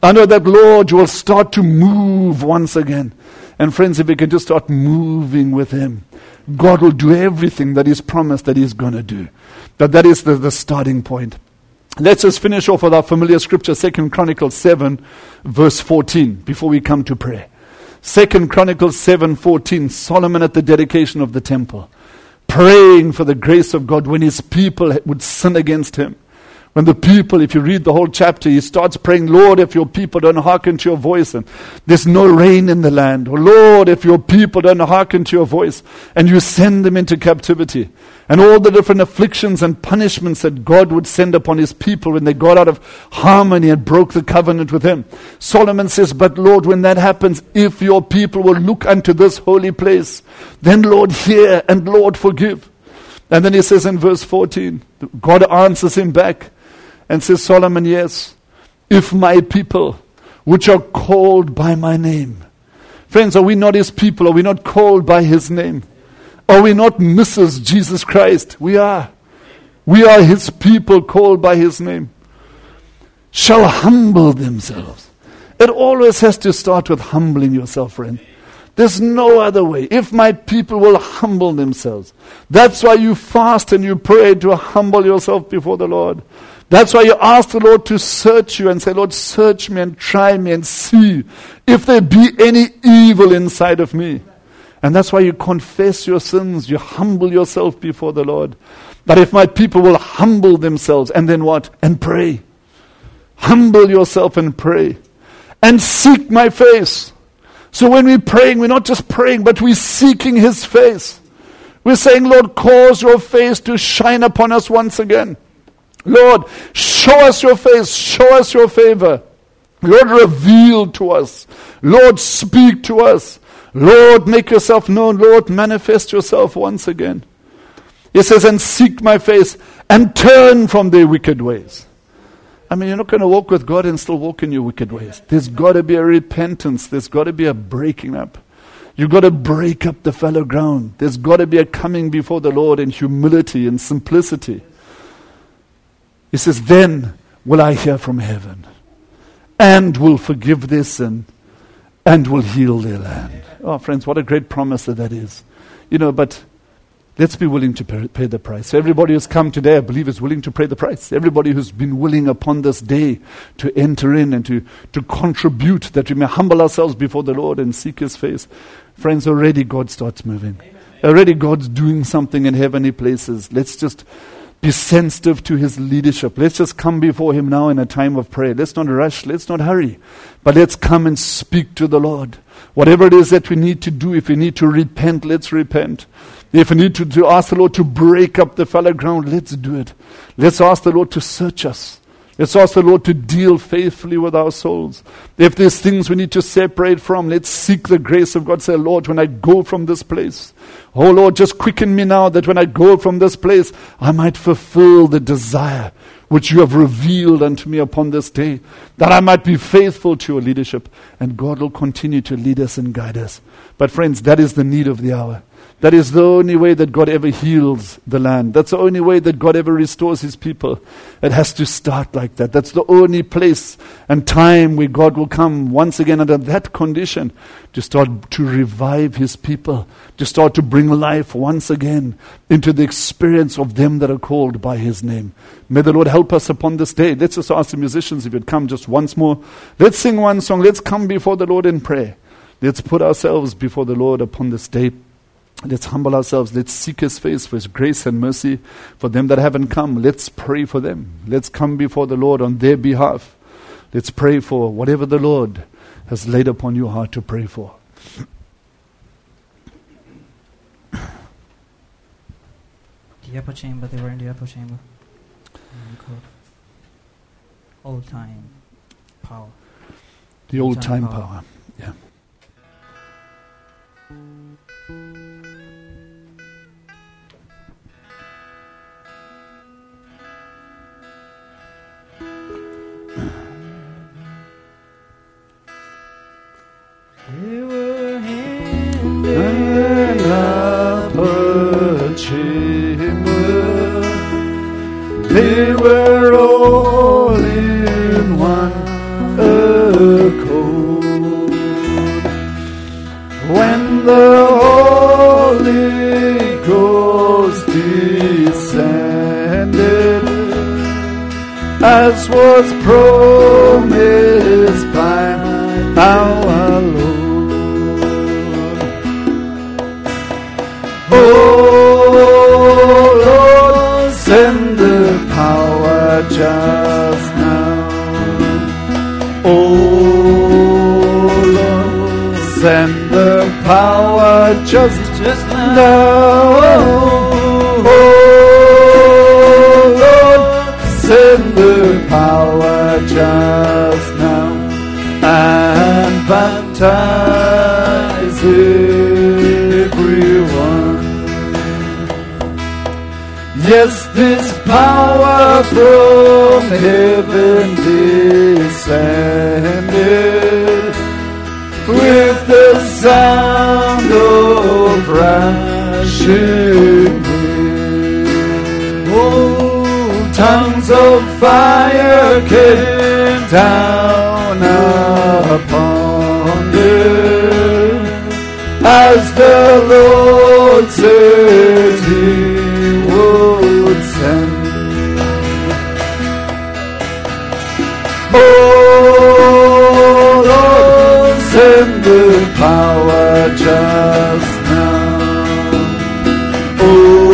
I know that, Lord, you will start to move once again. And friends, if we can just start moving with Him, God will do everything that He's promised that He's going to do. But that is the, the starting point. Let's just finish off with our familiar scripture, Second Chronicles seven, verse fourteen, before we come to prayer. Second Chronicles seven fourteen, Solomon at the dedication of the temple, praying for the grace of God when his people would sin against him. When the people, if you read the whole chapter, he starts praying, Lord, if your people don't hearken to your voice, and there's no rain in the land. Or Lord, if your people don't hearken to your voice, and you send them into captivity. And all the different afflictions and punishments that God would send upon his people when they got out of harmony and broke the covenant with him. Solomon says, but Lord, when that happens, if your people will look unto this holy place, then Lord, hear, and Lord, forgive. And then he says in verse fourteen, God answers him back and says, Solomon, yes, if my people, which are called by my name. Friends, are we not his people? Are we not called by his name? Are we not Missus Jesus Christ? We are. We are his people called by his name. Shall humble themselves. It always has to start with humbling yourself, friend. There's no other way. If my people will humble themselves. That's why you fast and you pray to humble yourself before the Lord. That's why you ask the Lord to search you and say, Lord, search me and try me and see if there be any evil inside of me. And that's why you confess your sins. You humble yourself before the Lord. But if my people will humble themselves, and then what? And pray. Humble yourself and pray. And seek my face. So when we're praying, we're not just praying, but we're seeking his face. We're saying, Lord, cause your face to shine upon us once again. Lord, show us your face. Show us your favor. Lord, reveal to us. Lord, speak to us. Lord, make yourself known. Lord, manifest yourself once again. He says, and seek my face and turn from their wicked ways. I mean, you're not going to walk with God and still walk in your wicked ways. There's got to be a repentance. There's got to be a breaking up. You've got to break up the fallow ground. There's got to be a coming before the Lord in humility and simplicity. He says, then will I hear from heaven and will forgive their sin and will heal their land. Oh, friends, what a great promise that that is. You know, but let's be willing to pay, pay the price. So everybody who's come today, I believe, is willing to pay the price. Everybody who's been willing upon this day to enter in and to, to contribute, that we may humble ourselves before the Lord and seek his face. Friends, already God starts moving. Amen. Already God's doing something in heavenly places. Let's just be sensitive to his leadership. Let's just come before him now in a time of prayer. Let's not rush. Let's not hurry. But let's come and speak to the Lord. Whatever it is that we need to do, if we need to repent, let's repent. If we need to, to ask the Lord to break up the fallow ground, let's do it. Let's ask the Lord to search us. Let's ask the Lord to deal faithfully with our souls. If there's things we need to separate from, let's seek the grace of God. Say, Lord, when I go from this place, oh Lord, just quicken me now that when I go from this place, I might fulfill the desire which you have revealed unto me upon this day, that I might be faithful to your leadership. And God will continue to lead us and guide us. But friends, that is the need of the hour. That is the only way that God ever heals the land. That's the only way that God ever restores his people. It has to start like that. That's the only place and time where God will come once again under that condition to start to revive his people, to start to bring life once again into the experience of them that are called by his name. May the Lord help us upon this day. Let's just ask the musicians if you'd come just once more. Let's sing one song. Let's come before the Lord in prayer. Let's put ourselves before the Lord upon this day. Let's humble ourselves. Let's seek his face for his grace and mercy. For them that haven't come, let's pray for them. Let's come before the Lord on their behalf. Let's pray for whatever the Lord has laid upon your heart to pray for. The upper chamber, they were in the upper chamber. Old time power. The old time power. power. Yeah. They were in the upper chamber. They were all in one the Holy Ghost descended, as was promised by our Lord. Oh Lord, send the power just now. Oh Lord, send the power just, just now. Oh Lord, send the power just now, and baptize everyone. Yes, this power from heaven descended with the sound of rushing wind. Oh, tongues of fire came down upon them, as the Lord said He would send. Oh Lord, send the power just now. Oh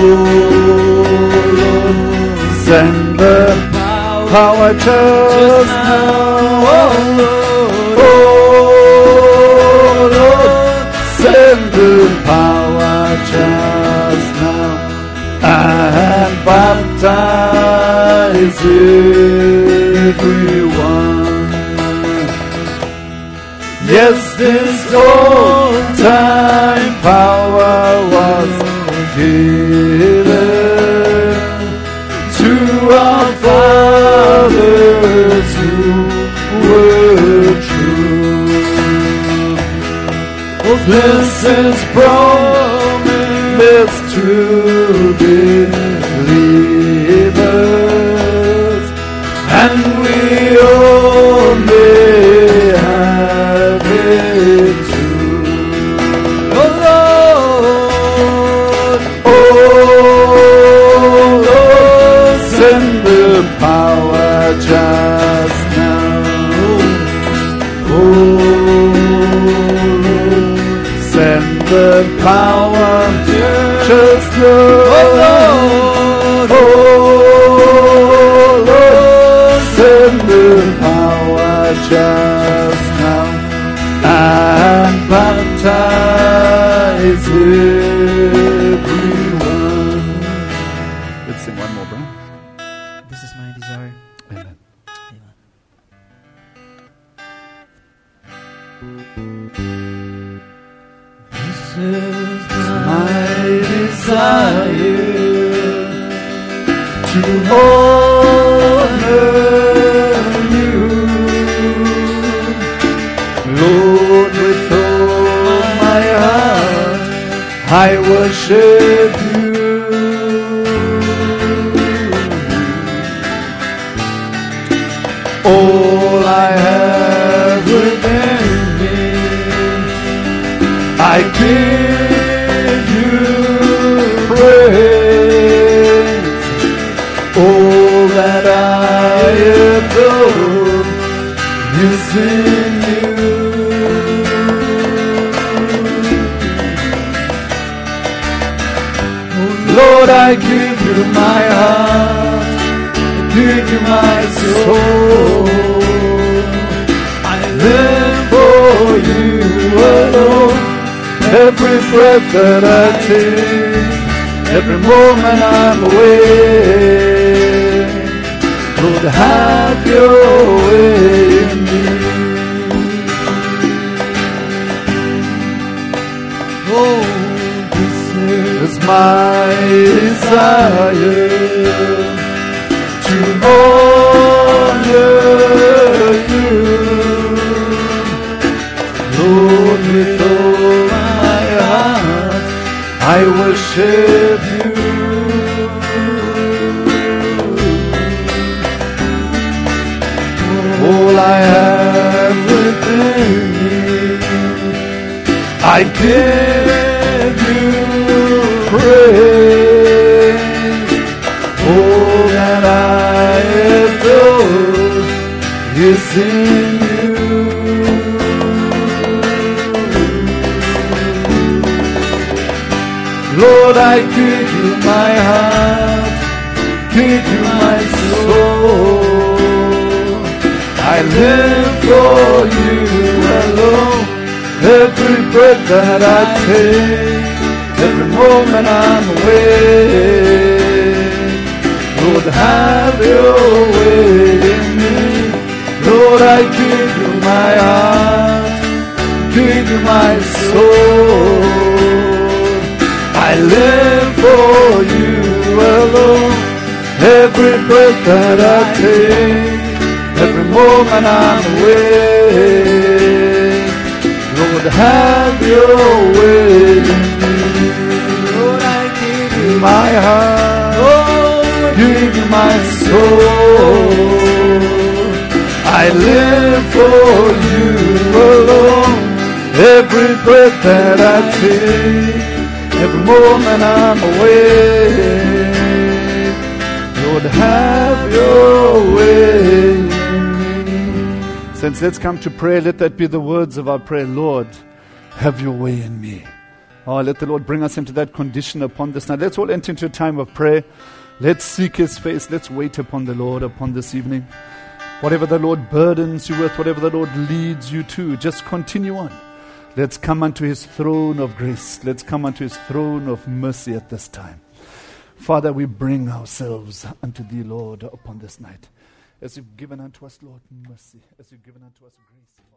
Lord, send the power just now. Oh Lord, send the power just now, and baptize everyone. Yes, this old time power was given to our fathers who were true. Oh, this is promised to believers, and we all may have it too. Oh Lord, oh Lord, send the power just now. Oh Lord, send the power just now. Oh Lord, oh Lord, send the power just now, and baptize everyone. Let's sing one more, bro. This is my desire. Amen. Amen. This is my desire, to honor you, Lord, with all my heart I worship you. All I have within me, I give you praise. All that I adore is in you. Oh Lord, I give you my heart, I give you my soul. I live for you alone. Every breath that I take, every moment I'm awake, Lord, have your way in me. Oh, this is my desire, to honor you, Lord, with all my heart I worship you. All I have within me, I give is in you. Lord, I give you my heart, give you my soul. I live for you alone. Every breath that I take, every moment I'm awake. Lord, have your way in me. Lord, I give you my heart, give you my soul. I live for you alone. Every breath that I take, every moment I'm awake. Lord, have your way in me. Lord, I give you my heart, oh, give you my soul. I live for you alone. Every breath that I take, every moment I'm awake. Lord, have your way in me. Since let's come to prayer, let that be the words of our prayer. Lord, have your way in me. Oh, let the Lord bring us into that condition upon this night. Let's all enter into a time of prayer. Let's seek His face. Let's wait upon the Lord upon this evening. Whatever the Lord burdens you with, whatever the Lord leads you to, just continue on. Let's come unto His throne of grace. Let's come unto His throne of mercy at this time. Father, we bring ourselves unto Thee, Lord, upon this night. As You've given unto us, Lord, mercy. As You've given unto us grace, Father.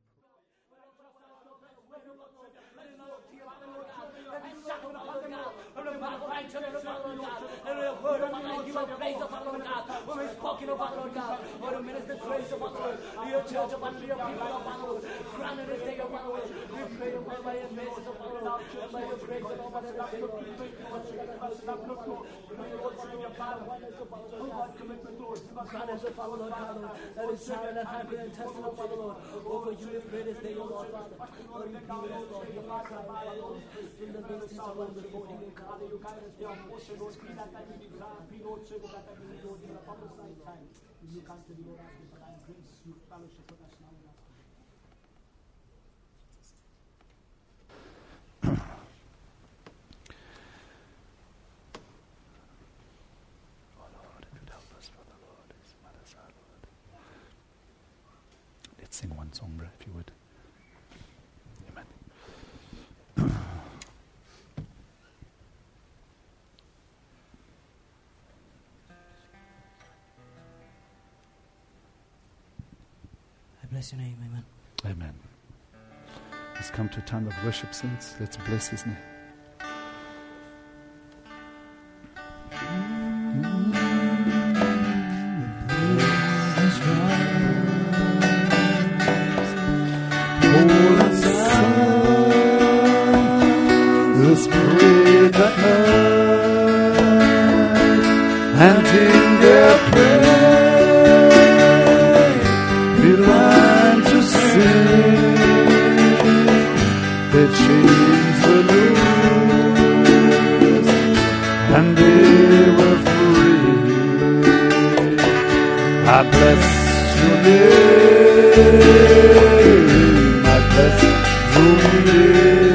Sing one song, bro, if you would. Amen. I bless your name, amen. Amen. Let's come to a time of worship, saints. Let's bless His name. Let's pray that night, and in their prayer be learn to sing. Their chains were loosed, and they were free. I bless your name, I bless your name.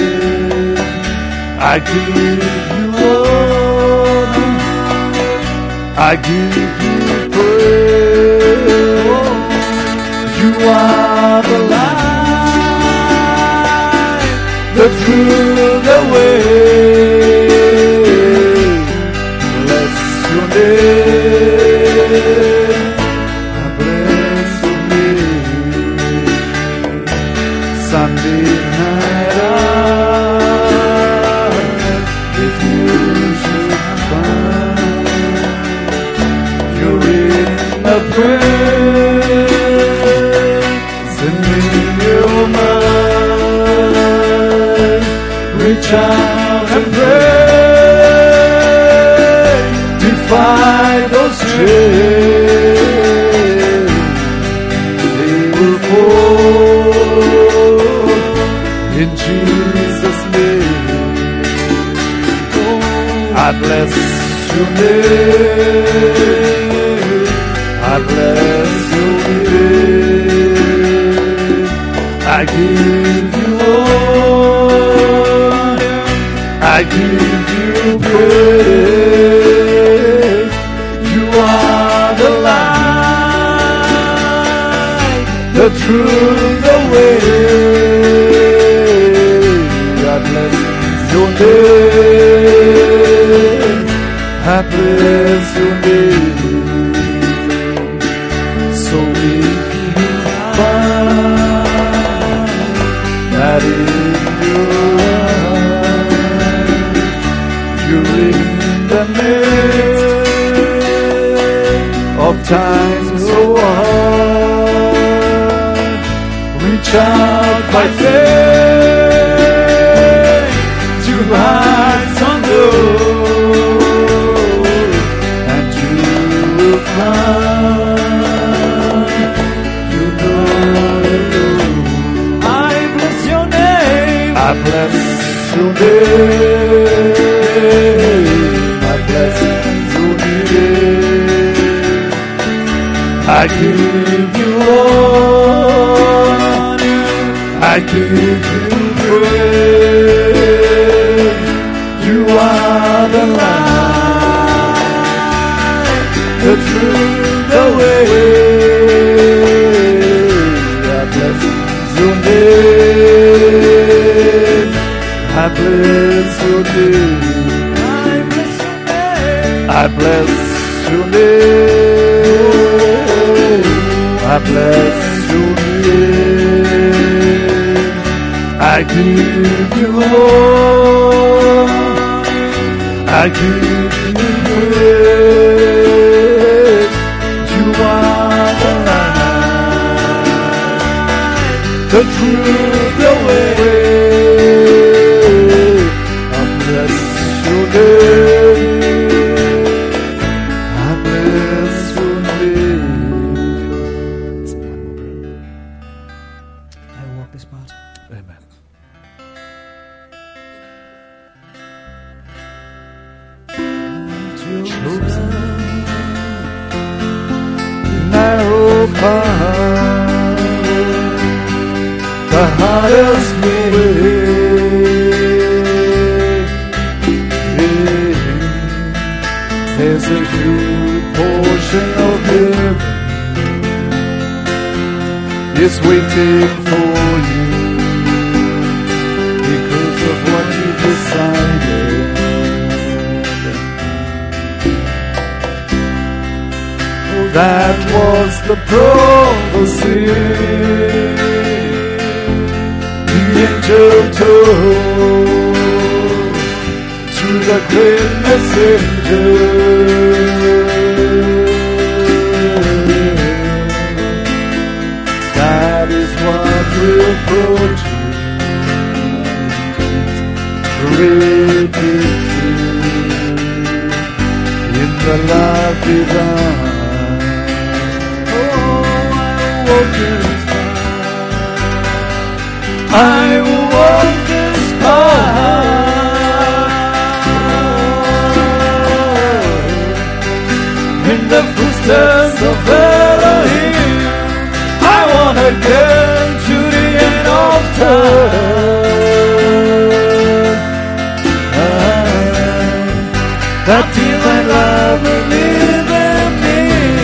I give you honor, I give you praise. You are the light, the truth, the way. Bless your name, I bless your name. Sunday night, praise in your mind. Reach out and pray, defy those chains. They will fall in Jesus' name. I bless your name, I bless your name. I give you honor, I give you praise. You are the light, the truth, the way. I bless your name, I bless your name. So if you find that in your life you're in the midst of times so hard, reach out by faith to heights unknown, and you will find you know it all. I bless your name, I bless your name, I bless your name. I give you honor, I give you praise. You are the light, the truth, the way. I bless your name, I bless your name, I bless your name, I bless your name. I give you all, I give you praise. You are the light, the truth, the way. I bless your name, I bless your name. I walk this path. Amen. Chosen, narrow path, the hardest way. There's a huge portion of heaven is waiting for you because of what you decided. That was the prophecy the angel told to the great messenger. That is what will produce great victory in the life divine. I will walk this path in the footsteps of Elohim. I want to get to the end of time. That divine love will live in me.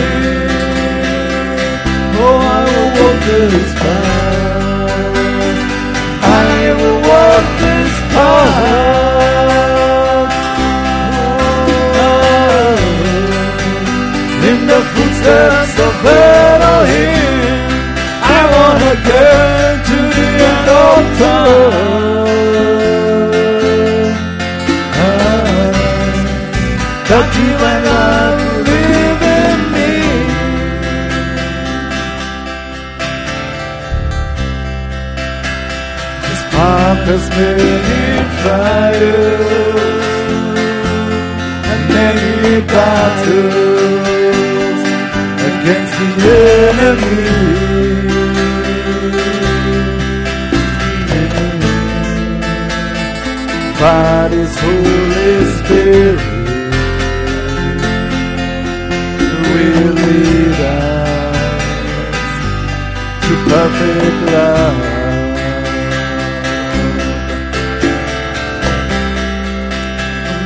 Oh, I will walk this path. I will walk this path in the footsteps of Elohim. I want to get to the end of time. That divine love will live in me. This path has many trials and many battles against the enemy. But His Holy Spirit will lead us to perfect love.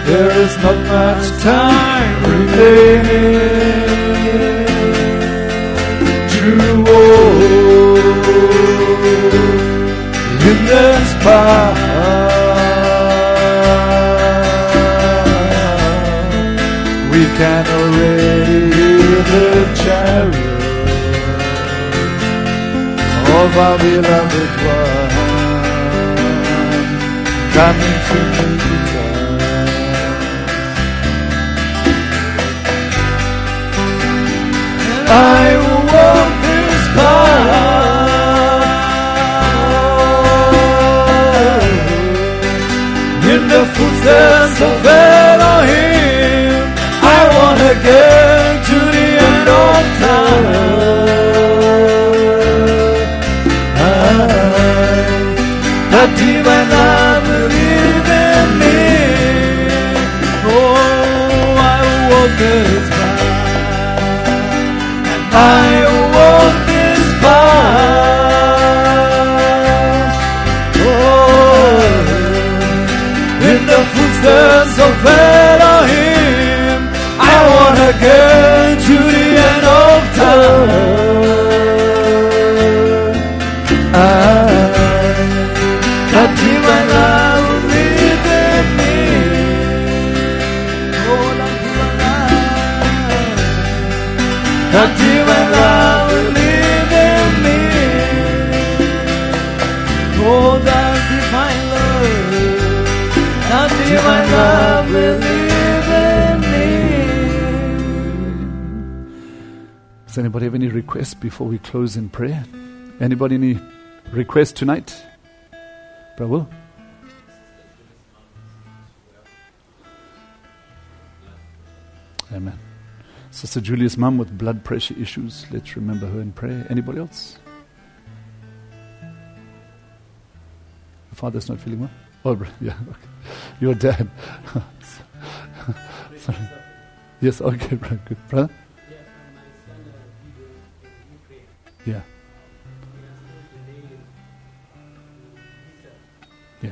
There is not much time remaining to walk in this path. We can already hear the chariot of our beloved one coming to meet us. I will walk this path in the footsteps of Elohim. I want to get to the end of time. That divine love will live in me. Oh, I will walk this path. I will walk this path. Oh, in the footsteps of Elohim. I want to get to the end of time. I that divine love will live in me. Oh, that divine love. That divine love will live in me. Oh, that divine love. That divine love will live in me. Does anybody have any requests before we close in prayer? Anybody any requests tonight? Will? Amen. Sister Julia's mum with blood pressure issues. Let's remember her in prayer. Anybody else? Your father's not feeling well? Oh, yeah. Okay. Your dad. Sorry. Yes, okay, brother. Good. Brother? Yeah. Yeah.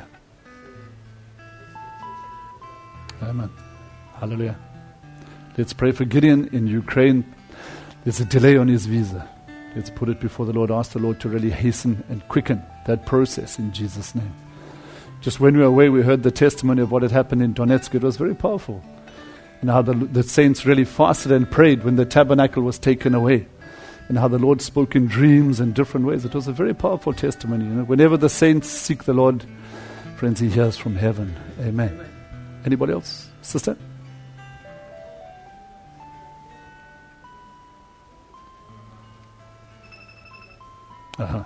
Amen. Hallelujah. Let's pray for Gideon in Ukraine. There's a delay on his visa. Let's put it before the Lord. Ask the Lord to really hasten and quicken that process in Jesus' name. Just when we were away, we heard the testimony of what had happened in Donetsk. It was very powerful. And how the, the saints really fasted and prayed when the tabernacle was taken away. And how the Lord spoke in dreams and different ways. It was a very powerful testimony. You know, whenever the saints seek the Lord, friends, He hears from heaven. Amen. Amen. Anybody else? Sister? Uh-huh.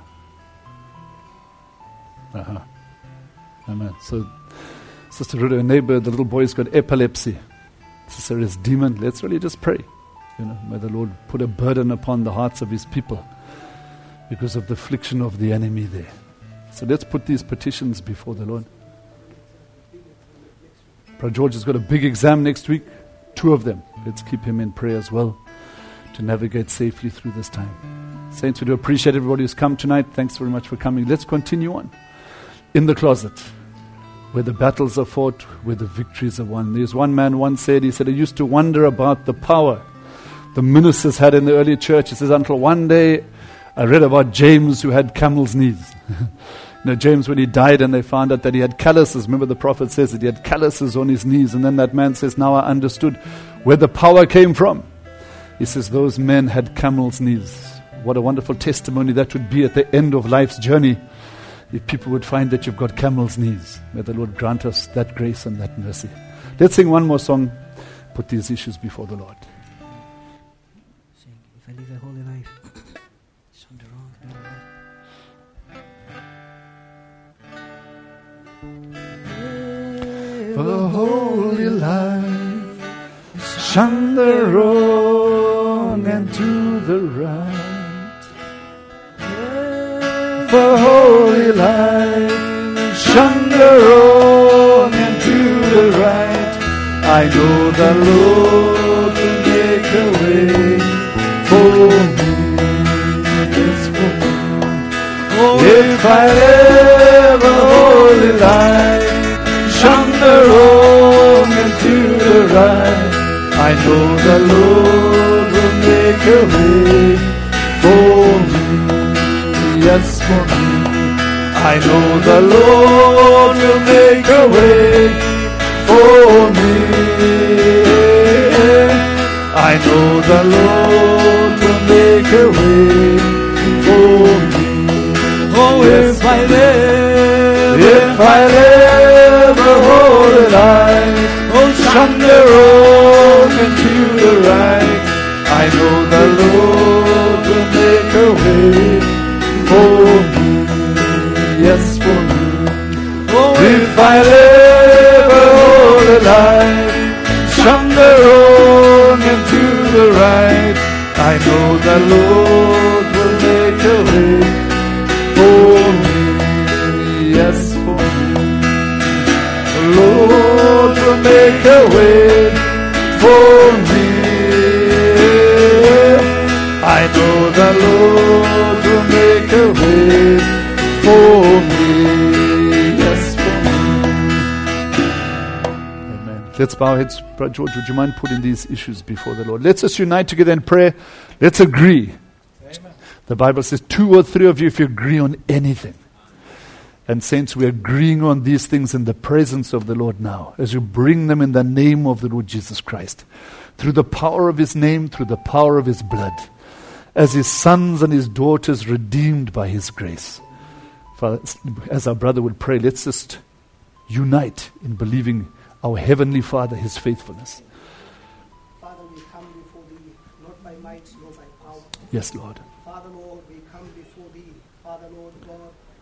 Uh-huh. Amen. So, Sister Ruda, a neighbor, the little boy's got epilepsy. Sister is demon. Let's really just pray. You know, may the Lord put a burden upon the hearts of His people because of the affliction of the enemy there. So let's put these petitions before the Lord. Brother George has got a big exam next week. Two of them. Let's keep him in prayer as well to navigate safely through this time. Saints, we do appreciate everybody who's come tonight. Thanks very much for coming. Let's continue on. In the closet, where the battles are fought, where the victories are won. There's one man once said, he said, I used to wonder about the power the ministers had in the early church. He says, until one day I read about James who had camel's knees. You know, James, when he died and they found out that he had calluses, remember the prophet says that he had calluses on his knees, and then that man says, now I understood where the power came from. He says, those men had camel's knees. What a wonderful testimony that would be at the end of life's journey if people would find that you've got camel's knees. May the Lord grant us that grace and that mercy. Let's sing one more song, put these issues before the Lord. Sing, if I live a holy life, shun the wrong, no right. For the holy life, shun the wrong and to the right. For holy life, shun the wrong and to the right. I know the Lord will make a way for me. Yes, for me. If I live a holy life, shun the wrong and to right. I know the Lord will make a way for me. Yes, for me. I know the Lord will make a way for me. I know the Lord will make a way for me. Oh, Yes. if I live, If I live a holy life, oh, shun the wrong and to the right, I know the Lord will make a way for me. Yes, for me. oh, If I live a holy life, shun the wrong and to the right, I know the Lord will make a way for me. Yes, for me. The Lord will make a way for me. I know the Lord will make a way for me. Yes, for me. Amen. Let's bow our heads. Brother George, would you mind putting these issues before the Lord? Let's just unite together in prayer. Let's agree. Amen. The Bible says two or three of you if you agree on anything. And saints, we're agreeing on these things in the presence of the Lord now, as you bring them in the name of the Lord Jesus Christ, through the power of His name, through the power of His blood, as His sons and His daughters redeemed by His grace. Father, as our brother would pray, let's just unite in believing our Heavenly Father, His faithfulness. Father, we come before Thee, not by might nor by power. Yes, Lord. Father, Lord, we come before Thee, Father, Lord God,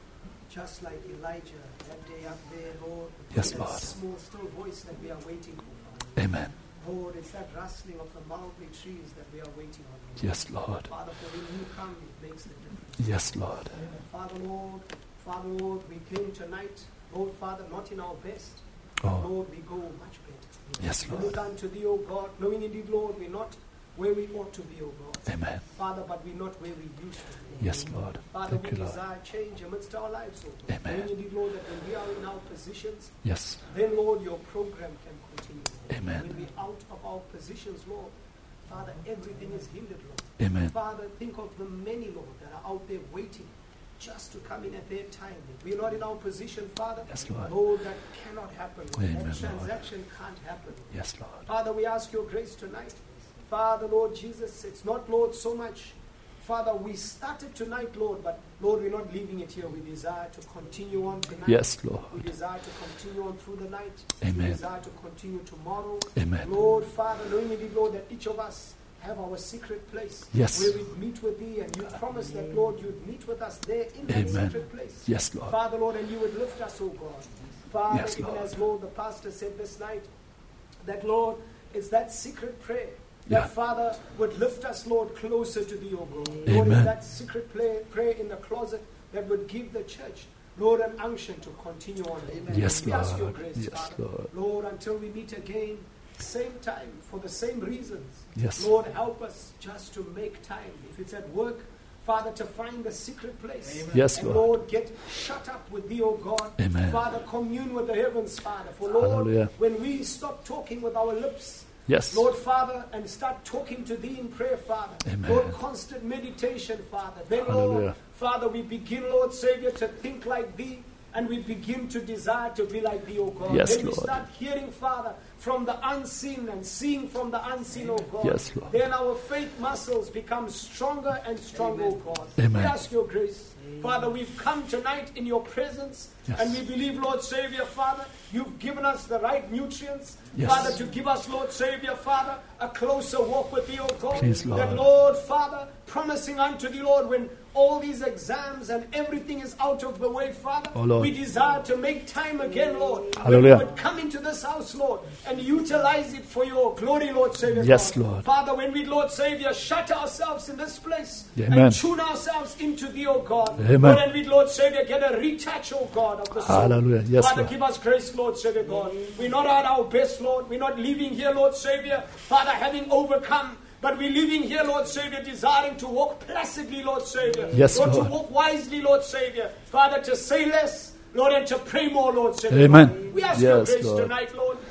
just like Elijah that day up there, Lord. Yes, that Lord. small, still voice that we are waiting for, Father. Amen. Lord, it's that rustling of the mulberry trees that we are waiting on. Lord. Yes, Lord. Father, for when You come, it makes the difference. Yes, Lord. Father, Lord, Father, Lord, we came tonight, Lord, Father, not in our best. Oh. Lord, we go much better. Yes, We Lord. look unto Thee, O God, knowing indeed, Lord, we're not where we ought to be, O God. Amen. Father, but we're not where we used to be. Yes, Lord. Father, Thank we you, Lord. desire change amidst our lives, O God. Amen. Knowing indeed, Lord, that when we are in our positions, Yes. then, Lord, Your program can continue. Lord. Amen. When we're out of our positions, Lord, Father, everything is hindered, Lord. Amen. Father, think of the many, Lord, that are out there waiting just to come in at their time. If we're not in our position, Father, Yes, Lord. Lord, that cannot happen. Lord. Amen, that Lord. transaction can't happen. Lord. Yes, Lord. Father, we ask Your grace tonight. Father, Lord Jesus, it's not, Lord, so much. Father, we started tonight, Lord, but Lord, we're not leaving it here. We desire to continue on tonight. Yes, Lord. We desire to continue on through the night. Amen. We desire to continue tomorrow. Amen. Lord, Father, knowing indeed, Lord, that each of us have our secret place Yes. where we meet with Thee, and You promised that, Lord, You'd meet with us there in that Amen. secret place. Yes, Lord. Father, Lord, and You would lift us, oh God. Father, Yes, even Lord. as, Lord, the pastor said this night, that, Lord, it's that secret prayer Yeah. that, Father, would lift us, Lord, closer to Thee, O God. Lord, Amen. it's that secret prayer, prayer in the closet that would give the church, Lord, an unction to continue on. Amen. Yes, We ask Your Lord. grace, Yes, Father. Lord. Lord, until we meet again, same time, for the same reasons. Yes. Lord, help us just to make time. If it's at work, Father, to find the secret place. Amen. Yes, and Lord. Lord, get shut up with Thee, O God. Amen. Father, commune with the heavens, Father. For Lord, Hallelujah. when we stop talking with our lips, Yes. Lord, Father, and start talking to Thee in prayer, Father. Amen. Lord, constant meditation, Father. Then, Hallelujah. Lord, Father, we begin, Lord Savior, to think like Thee, and we begin to desire to be like Thee, O God. Yes, then we Lord. start hearing, Father, from the unseen and seeing from the unseen, O God. Yes, Lord. Then our faith muscles become stronger and stronger, O God. Amen. We ask Your grace. Father, we've come tonight in Your presence, Yes. and we believe, Lord Savior, Father, You've given us the right nutrients, Yes. Father, to give us, Lord Savior, Father, a closer walk with Thee, O God. Please, Lord. That, Lord, Father, promising unto Thee, Lord, when all these exams and everything is out of the way, Father, Oh, Lord. we desire to make time again, Lord. Hallelujah. When we would come into this house, Lord, and utilize it for Your glory, Lord Savior. Yes, God. Lord. Father, when we, Lord Savior, shut ourselves in this place Amen. and tune ourselves into Thee, O God. Amen. Lord, and we, Lord Savior, get a retouch, O God, of the soul. Hallelujah. Yes, Father, Lord. give us grace, Lord Savior God. We're not at our best, Lord. We're not leaving here, Lord Savior, Father, having overcome. But we're living here, Lord Savior, desiring to walk placidly, Lord Savior. Yes, Lord, Lord. to walk wisely, Lord Savior. Father, to say less, Lord, and to pray more, Lord Savior. Amen. God. We ask Your Yes, grace Lord. tonight, Lord.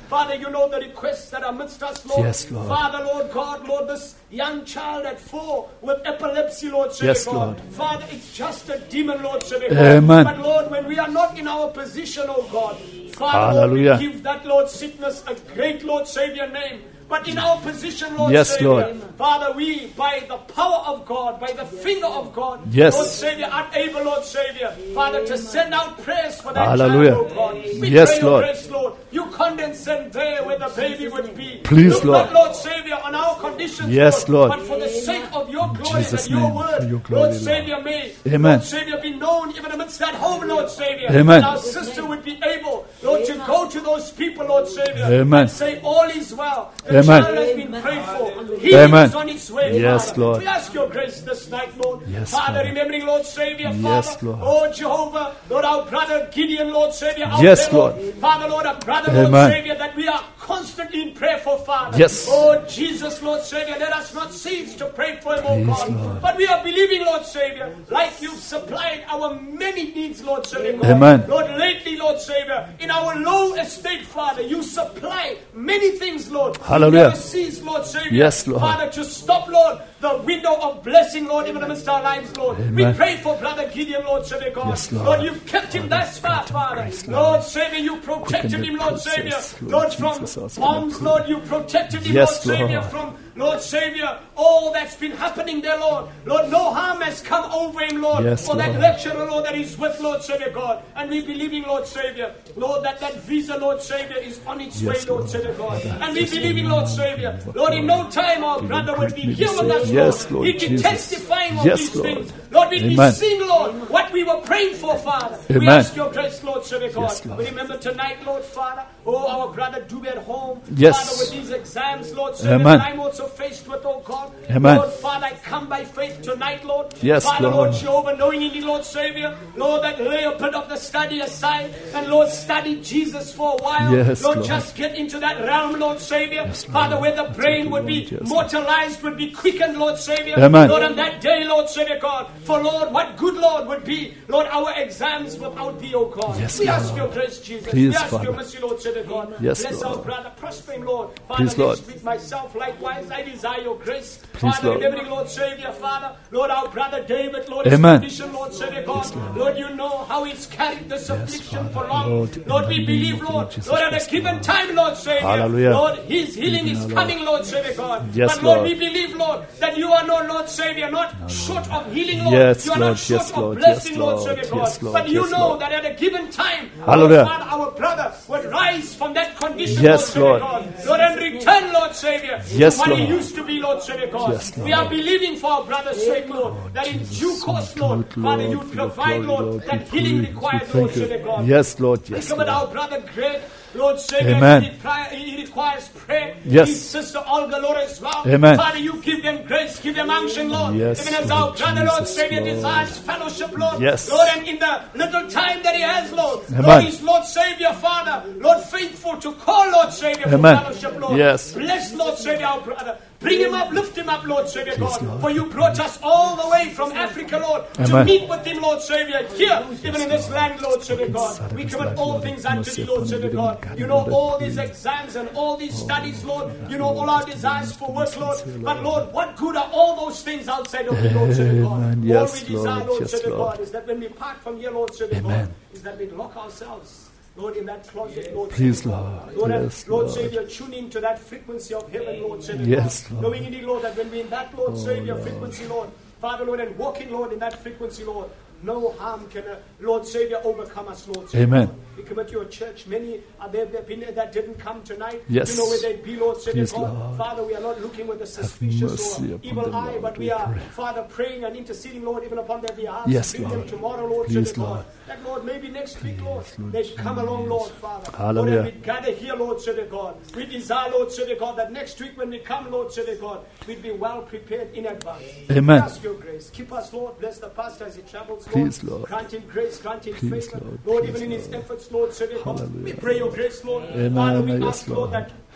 Father, you know the requests that are amidst us, Lord. Yes, Lord. Father, Lord God, Lord, this young child at four with epilepsy, Lord, Savior Yes, God. Lord. Father, it's just a demon, Lord, Savior God. Amen. But Lord, when we are not in our position, oh God, Father, Hallelujah. Lord, we give that, Lord, sickness a great, Lord, Savior name. But in our position, Lord, Yes, Savior, Lord. Father, we, by the power of God, by the finger of God, Yes. Lord, Savior, are able, Lord, Savior, Father, to send out prayers for that Hallelujah. child, oh God. We Yes, pray, your Lord. grace, Lord. You condescend there where the baby would be. Please, Look Lord. not, Lord, Savior, on our conditions, Yes, Lord. But for the sake of your glory Jesus' and your name, word, for your glory, Lord, Lord. Savior, may, Amen. Lord, Savior, be known even amidst that home, Lord, Savior. Amen. And our sister would be able, Lord, to go to those people, Lord, Savior, Amen. and say, all is well. The Amen. child has been prayed for. Healing Amen. is on its way, Yes, Father. Lord. We ask your grace this night, Lord. Yes, Father, Lord. remembering, Lord, Savior, Yes, Father. Lord. Oh, Jehovah, Lord, our brother Gideon, Lord, Savior, out Yes, there, Lord. Lord. Father, Lord, our brother, Lord, Amen. Savior, that we are constantly in prayer for, Father. Yes. Oh, Jesus, Lord, Savior, let us not cease to pray for him, oh Please, God. Lord. But we are believing, Lord, Savior, like you've supplied our many needs, Lord, Savior, God. Amen. Lord, lately, Lord, Savior, in our low estate, Father, you supply many things, Lord. Hallelujah. You never cease, Lord, Savior. Yes, Lord. Father, to stop, Lord, the window of blessing, Lord, even amidst our lives, Lord. We Amen. pray for Brother Gideon, Lord, Savior God. Yes, Lord. you've kept him thus far, Father. grace, Lord. Lord. Savior, you protected Quicken the him, Lord, process, Savior. Lord Lord, Jesus, from also bombs, pray. Lord, you protected him, Yes, Lord, Savior, Lord. from, Lord, Savior, all that's been happening there, Lord. Lord, no harm has come over him, Lord, Yes, for that Lord. lecturer, Lord, that he's with, Lord, Savior God. And we believing, Lord, Savior, Lord, that that visa, Lord, Savior, is on its Yes, way, Lord, Lord. Savior God. Father, And we just believing, in Lord, the Savior, name of Lord, in God. no time our Give him brother would be great here with us, medicine. Lord. Yes, Lord He'd be Jesus. testifying of Yes, these Lord. things. Lord, we'd Amen. be seeing, Lord, what we were praying for, Father. We Amen. ask your grace, Lord, Savior God. Yes, Lord. We remember tonight, Lord, Father, oh, our brother Dube at home. Yes. Father, with these exams, Lord, Savior, Amen. that I'm also faced with, oh God. Amen. Lord, Father, I come by faith tonight, Lord. Yes, Father, Lord, Lord. Jehovah, knowing in you, Lord, Savior, Lord, that lay a bit of the study aside and, Lord, study Jesus for a while. Yes, Lord, Lord. just get into that realm, Lord, Savior. Yes, Lord. Father, where the That's brain what would we be want, yes. mortalized, would be quickened, Lord, Savior. Amen. Lord, on that day, Lord, Savior God. For, Lord, what good, Lord, would be, Lord, our exams without thee, oh God. Yes, we Lord. ask your grace, Jesus. Please, we ask Father. your mercy, Lord, Savior God. Yes, Bless Lord. our brother, prosper him, Lord. Father, Please, Lord. next week, myself, likewise, I desire your grace. Please, Father, Lord. remembering, Lord, Savior, Father, Lord, our brother David, Lord, his Amen. condition, Lord, Savior God. Lord. you know how he's carried this affliction for Father, long. Lord, in Lord, the we name believe, of Lord, Lord Jesus Lord, at Christ, a given Lord. time, Lord, Savior, Hallelujah. Lord, his healing Even is our coming, Lord, Savior God. Yes, but, Lord, Lord. we believe, Lord, that you are no Lord, Savior, not short of healing, Lord. Yes, you are Lord, not short yes, of Lord, blessing, yes, Lord, Lord, Savior yes, God. Lord, but you yes, know Lord. that at a given time, Hallelujah. Lord, Father, our brother would rise from that condition, Yes, Lord, Lord. Savior God. Lord, and return, Lord, Savior, Yes, to what he Lord. used to be, Lord, Savior God. Yes, we Lord. are believing for our brother's sake, Lord, that in Jesus, due course, so Lord, good, Father, Lord, you for your provide, glory, Lord, Lord. that We healing praise, required, we Lord, thank you. Savior God. Yes, Lord, We yes, commit Lord. our brother Greg, Lord Savior, Amen. he, pri- he requires prayer. Yes. His sister Olga, Lord, as well. Amen. Father, you give them grace, give them unction, Lord. Yes, Even as Lord our brother, Lord Jesus, Savior, Lord. desires fellowship, Lord. Yes. Lord, and in the little time that he has, Lord, Amen. Lord, he's Lord Savior, Father, Lord, faithful to call, Lord Savior, Amen. for fellowship, Lord. Yes. Bless, Lord Savior, our brother. Bring him up, lift him up, Lord Savior Please, God. Lord. For you brought us all the way from Africa, Lord, to Amen. meet with him, Lord Savior, here, even in this land, Lord Savior God. We commit all things unto thee, Lord Savior God. You know all these exams and all these studies, Lord. You know all our desires for work, Lord. But Lord, what good are all those things outside of you, Lord Savior God? Amen. All Yes, we desire, Lord. Lord Yes, Savior Lord. God, is that when we part from here, Lord Savior Amen. God, is that we lock ourselves, Lord, in that closet, Lord. Please, Savior God. Lord. Lord, and Yes, Lord Lord. Savior, tune into that frequency of heaven, Lord Savior Yes, God. Lord. Knowing indeed, Lord, that when we're in that, Lord Oh, Savior, Lord. frequency, Lord, Father, Lord, and walking, Lord, in that frequency, Lord, no harm can, uh, Lord Savior, overcome us, Lord Savior. Amen. God. We commit your church. Many are there that been there that didn't come tonight. Yes. You know where they be, Lord Savior Please, God. Lord. Father, we are not looking with a suspicious mercy or upon evil them, eye, Lord, but we, we are, pray. Father, praying and interceding, Lord, even upon their behalf. Yes, Bring Lord. them tomorrow, Lord Please, Savior God. Lord. That, Lord, maybe next week, Lord, Lord they come along, Lord, Father. Lord, Hallelujah. and we gather here, Lord Savior God. We desire, Lord Savior God, that next week when we come, Lord Savior God, we'd be well prepared in advance. Amen. We ask your grace. Keep us, Lord. Bless the pastor as he travels, Lord. Please, Lord. Grant him grace, grant him Please, favor. Lord. Lord, Please, even in his Lord. efforts, Lord Savior God. We Hallelujah. pray your grace, Lord. Amen. Father, we Yes, ask, Lord, Lord. that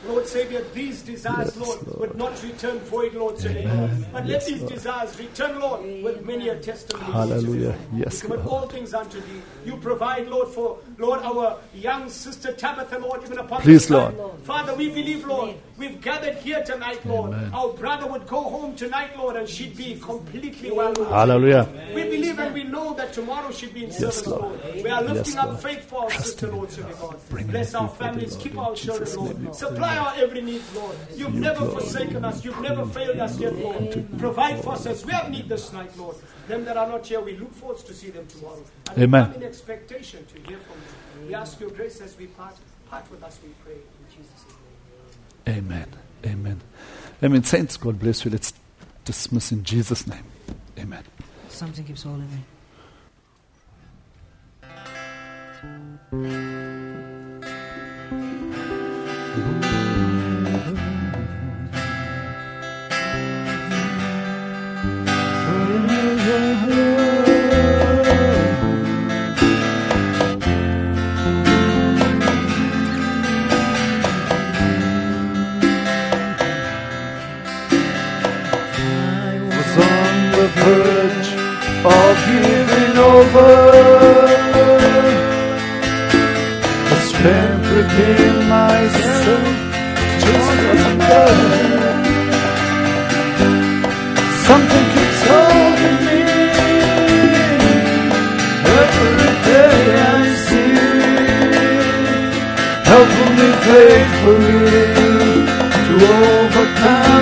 Lord Savior, these desires, Yes, Lord, Lord. would not return void, Lord Savior. Amen. But Yes, let these Lord. desires return, Lord, with many a testimony. Lord Hallelujah. Savior. Yes, We commit Lord. all things unto thee. You provide, Lord, for, Lord, our young sister Tabitha, Lord, even upon Please, this night. Lord. Father, we believe, Lord, we've gathered here tonight, Lord. Amen. Our brother would go home tonight, Lord, and she'd be completely well, Lord. Hallelujah. We believe and we know that tomorrow she'll be in service, Lord. Lord. We are lifting Yes, up Lord. faith for our Trust sister, in Lord, you, Savior Lord. God. Bring Bless it our before the families, Lord. keep In our Jesus' children, name we Lord. Supply our every need, Lord. You've You, never Lord. forsaken us. You've never failed us yet, Lord. Provide for us as we have need this night, Lord. Them that are not here, we look forward to see them tomorrow. And we Amen. come in expectation to hear from you. We ask your grace as we part. Part with us, we pray. In Jesus' name. Amen. Amen. Amen. Saints, God bless you. Let's dismiss in Jesus' name. Amen. Something keeps holding me. Was on the verge of giving over. The strength within myself just wasn't there. Something keeps holding me. Every day I see, helping me faithfully to overcome.